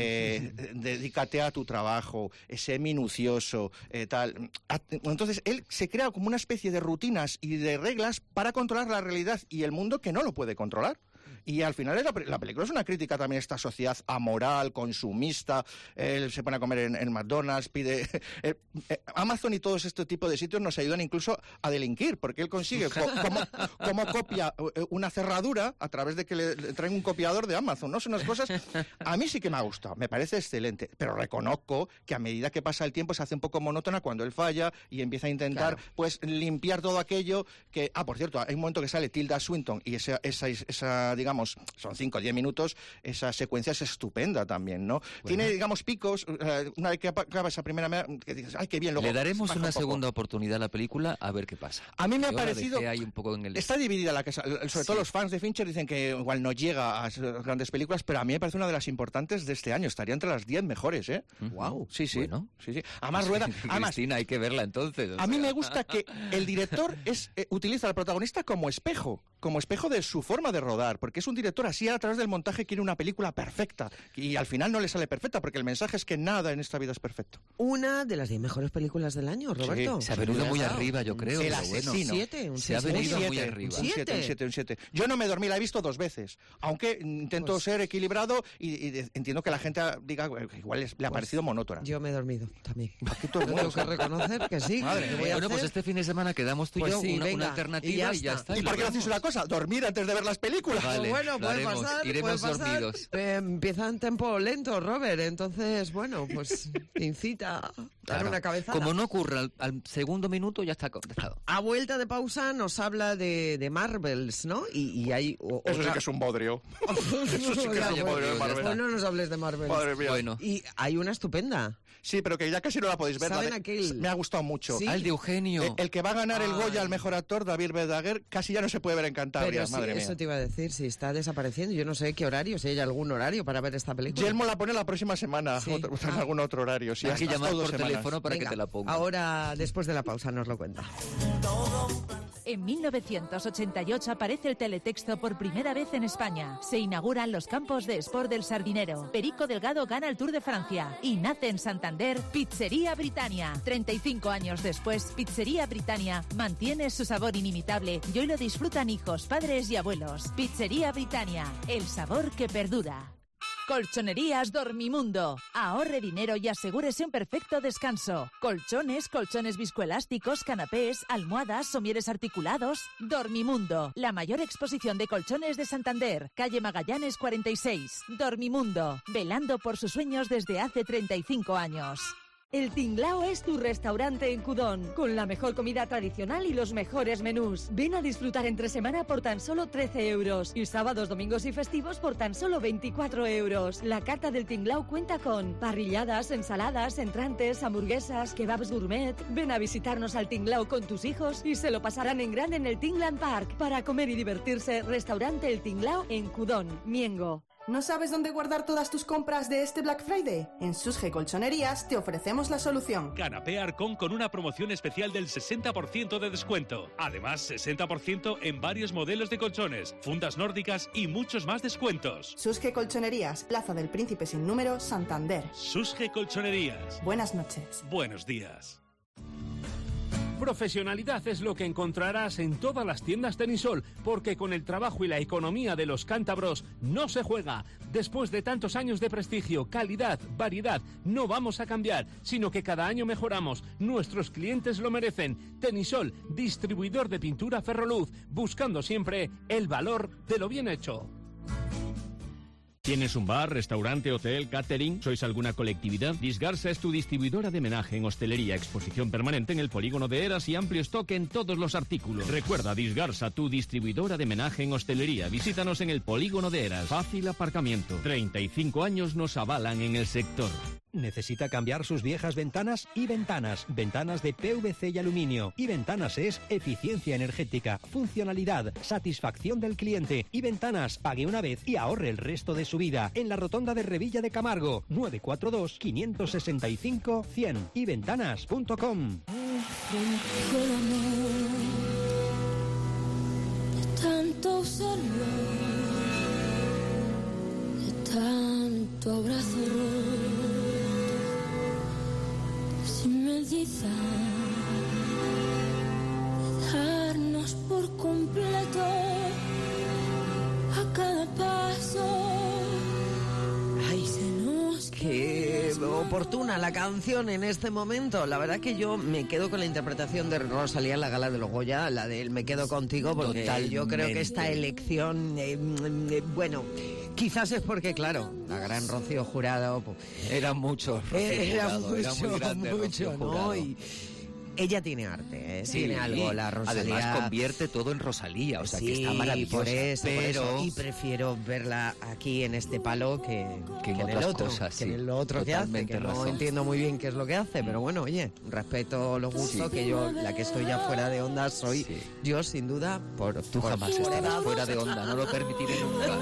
dedícate a tu trabajo, sé minucioso, tal. Entonces él se crea como una especie de rutinas y de reglas para controlar la realidad y el mundo que no lo puede controlar. Y al final la película es una crítica también a esta sociedad amoral, consumista. Él se pone a comer en McDonald's, pide... Amazon y todos este tipo de sitios nos ayudan incluso a delinquir, porque él consigue cómo copia una cerradura a través de que le traen un copiador de Amazon, ¿no? Son unas cosas... A mí sí que me ha gustado, me parece excelente, pero reconozco que a medida que pasa el tiempo se hace un poco monótona cuando él falla y empieza a intentar, pues, limpiar todo aquello que... por cierto, hay un momento que sale Tilda Swinton y esa digamos, son 5 o 10 minutos, esa secuencia es estupenda también, ¿no? Tiene, digamos, picos, una vez que acaba esa primera, que dices, ay, qué bien, luego Le daremos baja una un poco. segunda oportunidad a la película a ver qué pasa. A mí me ha Yo la parecido... dejé ahí un poco en el... Está dividida la casa, sobre todo los fans de Fincher dicen que igual no llega a las grandes películas, pero a mí me parece una de las importantes de este año, estaría entre las 10 mejores, ¿eh? Wow. Sí, sí. Bueno. Sí, sí. Además rueda... Además, Cristina, hay que verla entonces. a mí me gusta que el director utiliza al protagonista como espejo de su forma de rodar, porque es un director así, a través del montaje quiere una película perfecta, y al final no le sale perfecta, porque el mensaje es que nada en esta vida es perfecto. Una de las 10 mejores películas del año, Roberto. Se ha venido muy arriba, yo creo. El pero bueno. asesino. Se ha venido muy arriba. Un 7. Yo no me dormí, la he visto 2 veces, aunque intento ser equilibrado y entiendo que la gente diga igual le ha parecido monótona. Yo me he dormido también. Aquí todo el mundo Tengo que reconocer que sí. Madre ¿Qué mía. voy a Bueno, pues hacer? este fin de semana quedamos tú y Pues yo sí, una venga, alternativa y ya está. ¿Y por qué no hacéis una cosa? Dormir antes de ver las películas. Vale, Bueno, lo puede haremos. pasar, Iremos puede pasar. dormidos. Empieza en tempo lento, Robert, entonces, bueno, pues incita a dar Claro. una cabezada. Como no ocurra al segundo minuto, ya está contestado. A vuelta de pausa nos habla de Marvels, ¿no? Y hay... Eso sí que es un bodrio. Eso sí que es un bodrio de Marvel. Pues no nos hables de Marvels. Madre mía. Bueno. Y hay una estupenda. Sí, pero que ya casi no la podéis ver. ¿Saben la de- aquel? Me ha gustado mucho. Sí. Ah, el de Eugenio. El que va a ganar el Goya al mejor actor, David Verdaguer, casi ya no se puede ver en Cantabria, Pero sí, madre mía. eso te iba a decir, si está desapareciendo. Yo no sé qué horario, si hay algún horario para ver esta película. Yelmo la pone la próxima semana, Sí. en algún otro horario. Sí, Hay que hasta llamar 2 por semanas. teléfono para Venga, que te la ponga. ahora, después de la pausa, nos lo cuenta. En 1988 aparece el teletexto por primera vez en España. Se inauguran los campos de Sport del Sardinero. Perico Delgado gana el Tour de Francia. Y nace en Santander Pizzería Britannia. 35 años después, Pizzería Britannia mantiene su sabor inimitable y hoy lo disfrutan hijos, padres y abuelos. Pizzería Britannia, el sabor que perdura. Colchonerías Dormimundo. Ahorre dinero y asegúrese un perfecto descanso. Colchones, colchones viscoelásticos, canapés, almohadas, somieres articulados. Dormimundo. La mayor exposición de colchones de Santander. Calle Magallanes 46. Dormimundo. Velando por sus sueños desde hace 35 años. El Tinglao es tu restaurante en Cudón, con la mejor comida tradicional y los mejores menús. Ven a disfrutar entre semana por tan solo 13 euros y sábados, domingos y festivos por tan solo 24 euros. La carta del Tinglao cuenta con parrilladas, ensaladas, entrantes, hamburguesas, kebabs gourmet. Ven a visitarnos al Tinglao con tus hijos y se lo pasarán en grande en el Tingland Park. Para comer y divertirse, restaurante El Tinglao en Cudón, Miengo. ¿No sabes dónde guardar todas tus compras de este Black Friday? En Susge Colchonerías te ofrecemos la solución. Canapé Arcón con una promoción especial del 60% de descuento. Además, 60% en varios modelos de colchones, fundas nórdicas y muchos más descuentos. Susge Colchonerías, Plaza del Príncipe sin número, Santander. Susge Colchonerías. Buenas noches. Buenos días. Profesionalidad es lo que encontrarás en todas las tiendas Tenisol, porque con el trabajo y la economía de los cántabros no se juega. Después de tantos años de prestigio, calidad, variedad, no vamos a cambiar, sino que cada año mejoramos. Nuestros clientes lo merecen. Tenisol, distribuidor de pintura Ferroluz, buscando siempre el valor de lo bien hecho. ¿Tienes un bar, restaurante, hotel, catering? ¿Sois alguna colectividad? Disgarsa es tu distribuidora de menaje en hostelería, exposición permanente en el polígono de Eras y amplio stock en todos los artículos. Recuerda, Disgarsa, tu distribuidora de menaje en hostelería. Visítanos en el polígono de Eras. Fácil aparcamiento. 35 años nos avalan en el sector. ¿Necesita cambiar sus viejas ventanas? Y Ventanas. Ventanas de PVC y aluminio. Y Ventanas es eficiencia energética, funcionalidad, satisfacción del cliente. Y Ventanas, pague una vez y ahorre el resto de su vida. En la rotonda de Revilla de Camargo. 942-565-100. Y Ventanas.com. Tanto usarlo, de tanto abrazo roto, sin medidas, dejarnos por completo a cada paso. Ay, qué oportuna la canción en este momento. La verdad que yo me quedo con la interpretación de Rosalía en la gala de los Goya, la de Me quedo contigo, porque Totalmente. yo creo que esta elección, bueno, quizás es porque, claro, la gran Rocío Jurado... Era mucho, Rocío Era Jurado, era muy grande, mucho, Rocío ¿no? Jurado. Y ella tiene arte, ¿eh? Sí, Tiene algo, la Rosalía. Además convierte todo en Rosalía, o sea que está maravillosa. Por eso, pero y prefiero verla aquí en este palo que en el otras otro, cosas, que sí. en lo otro que hace, Totalmente que no razón. entiendo muy bien qué es lo que hace, pero bueno, oye, respeto los gustos, que yo, la que estoy ya fuera de onda, soy yo sin duda Tú jamás estarás fuera de onda, no lo permitiré nunca.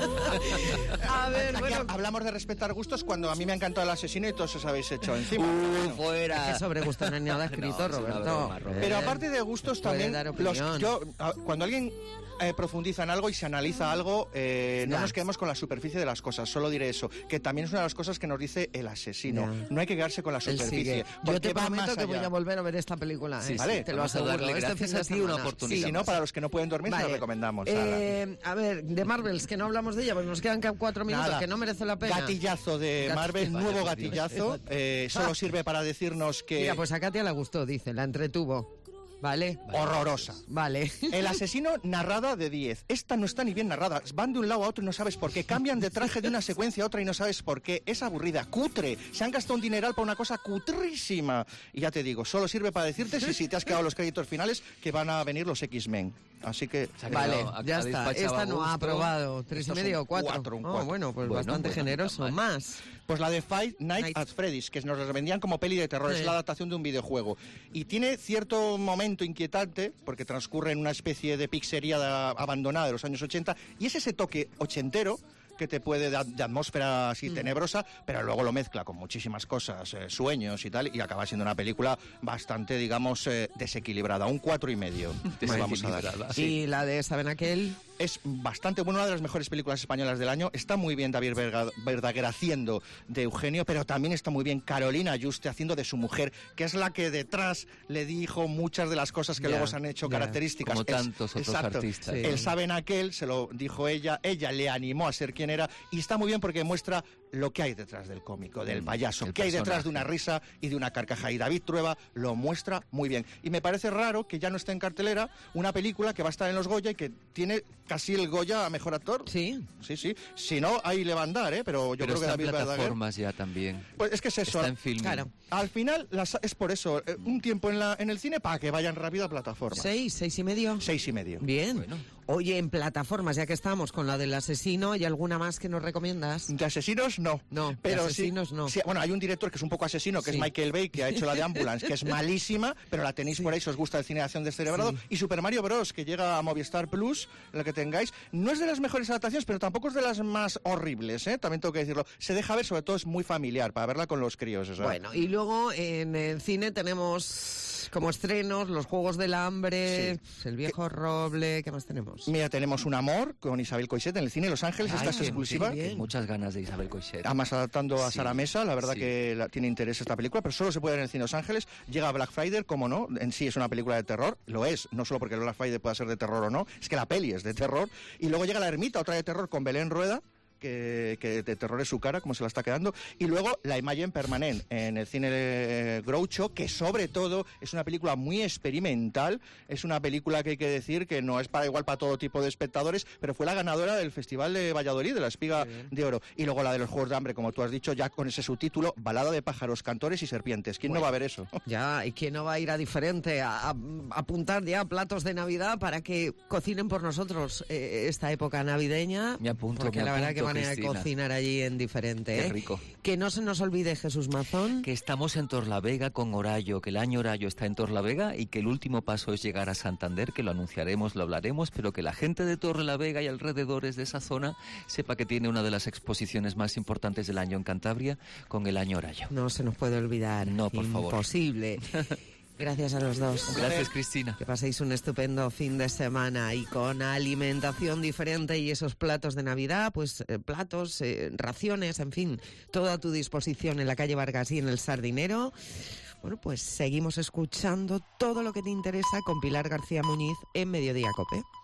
A ver, Aquí hablamos de respetar gustos cuando a mí me ha encantado El asesino y todos os habéis hecho encima. Fuera. Es que sobre gusto no hay nada escrito, No, es una Roberto. broma, Roberto. Pero aparte de gustos Puede también, dar opinión. cuando alguien profundiza en algo y se analiza algo, no Ya. nos quedemos con la superficie de las cosas. Solo diré eso, que también es una de las cosas que nos dice El asesino. Ya. No hay que quedarse con la Él superficie. sigue. Yo porque te va prometo más que voy allá. a volver a ver esta película. Sí, ¿eh? vale. Te lo Vamos a aseguro. darle Este gracias fin de a ti una semana. oportunidad. Si no, para los que no pueden dormir, se Vale. lo recomendamos. Sara. A ver, de Marvels, que no hablamos de ella, pues nos quedan 4 minutos, Nada. que no merece la pena. Gatillazo de Marvel, nuevo gatillazo. Solo sirve para decirnos que... Mira, pues a Katia le gustó, dice, la entretuvo. ¿Vale? Horrorosa. Vale. El asesino narrada de 10. Esta no está ni bien narrada. Van de un lado a otro y no sabes por qué. Cambian de traje de una secuencia a otra y no sabes por qué. Es aburrida, cutre. Se han gastado un dineral para una cosa cutrísima. Y ya te digo, solo sirve para decirte si te has quedado los créditos finales que van a venir los X-Men. Así que... Vale, ya está. Esta no ha aprobado. 3,5 o 4. Un cuatro. Bueno, pues bastante generoso. Más. Pues la de Five Nights at Freddy's, que nos la vendían como peli de terror, Sí. es la adaptación de un videojuego. Y tiene cierto momento inquietante, porque transcurre en una especie de pizzería abandonada de los años 80, y es ese toque ochentero que te puede dar de atmósfera así tenebrosa, pero luego lo mezcla con muchísimas cosas, sueños y tal, y acaba siendo una película bastante, digamos, desequilibrada. Un 4,5. Nos vamos a dar. Y la de ¿saben aquel? Es bastante buena, una de las mejores películas españolas del año. Está muy bien David Verdaguer haciendo de Eugenio, pero también está muy bien Carolina Yuste haciendo de su mujer, que es la que detrás le dijo muchas de las cosas que Ya, luego se han hecho ya, características. como tantos otros artistas. El saben aquel, se lo dijo ella le animó a ser quien era, y está muy bien porque muestra lo que hay detrás del cómico, del payaso, el que hay detrás personaje. de una risa y de una carcajada. Y David Trueba lo muestra muy bien. Y me parece raro que ya no esté en cartelera una película que va a estar en los Goya y que tiene casi el Goya a mejor actor. Sí. Sí, sí. Si no, ahí le va a andar, ¿eh? Pero yo Pero creo que está en David Verdaguer... plataformas ya también. Pues es que es eso. Está en Filmin. Claro. Al final, es por eso, un tiempo en el cine para que vayan rápido a plataformas. 6,5. 6,5. Bien. Oye, en plataformas, ya que estamos con la del asesino, ¿y alguna más que nos recomiendas? De asesinos no. No, pero de asesinos sí, no. sí, bueno, hay un director que es un poco asesino, que Sí. es Michael Bay, que ha hecho la de Ambulance, que es malísima, pero la tenéis por ahí si os gusta el cine de acción descerebrado. Sí. Y Super Mario Bros, que llega a Movistar Plus, la que tengáis. No es de las mejores adaptaciones, pero tampoco es de las más horribles, ¿eh? También tengo que decirlo. Se deja ver, sobre todo es muy familiar, para verla con los críos. ¿sabes? Bueno, y luego en el cine tenemos como estrenos Los Juegos del Hambre, El Viejo Roble, ¿qué más tenemos? Mira, tenemos Un Amor con Isabel Coixet en el cine Los Ángeles, esta es qué exclusiva. bien. Muchas ganas de Isabel Coixet. Además adaptando a Sí, Sara Mesa, la verdad sí. que tiene interés esta película, pero solo se puede ver en el cine Los Ángeles. Llega Black Friday, como no, en sí es una película de terror, lo es, no solo porque el Black Friday pueda ser de terror o no, es que la peli es de terror. Y luego llega La Ermita, otra de terror con Belén Rueda, que de terror es su cara, como se la está quedando, y luego La Imagen Permanent en el cine Groucho, que sobre todo es una película muy experimental, es una película que hay que decir que no es para igual para todo tipo de espectadores, pero fue la ganadora del Festival de Valladolid, de la Espiga de Oro, y luego la de los Juegos de Hambre, como tú has dicho, ya con ese subtítulo, Balada de pájaros, cantores y serpientes. ¿Quién no va a ver eso? Ya, ¿y quién no va a ir a diferente, a apuntar ya platos de Navidad para que cocinen por nosotros esta época navideña? Me apunto, Porque me la verdad apunto, que van a Cristina. cocinar allí en diferente. Qué ¿eh? rico. Que no se nos olvide, Jesús Mazón. Que estamos en Torlavega con Orallo, que el año Orallo está en Torlavega y que el último paso es llegar a Santander, que lo anunciaremos, lo hablaremos, pero que la gente de Torlavega y alrededores de esa zona sepa que tiene una de las exposiciones más importantes del año en Cantabria con el año Orallo. No se nos puede olvidar. No, por favor. Imposible. Gracias a los dos. Gracias, Cristina. Que paséis un estupendo fin de semana y con alimentación diferente y esos platos de Navidad, pues platos, raciones, en fin, todo a tu disposición en la calle Vargas y en el Sardinero. Bueno, pues seguimos escuchando todo lo que te interesa con Pilar García Muñiz en Mediodía COPE.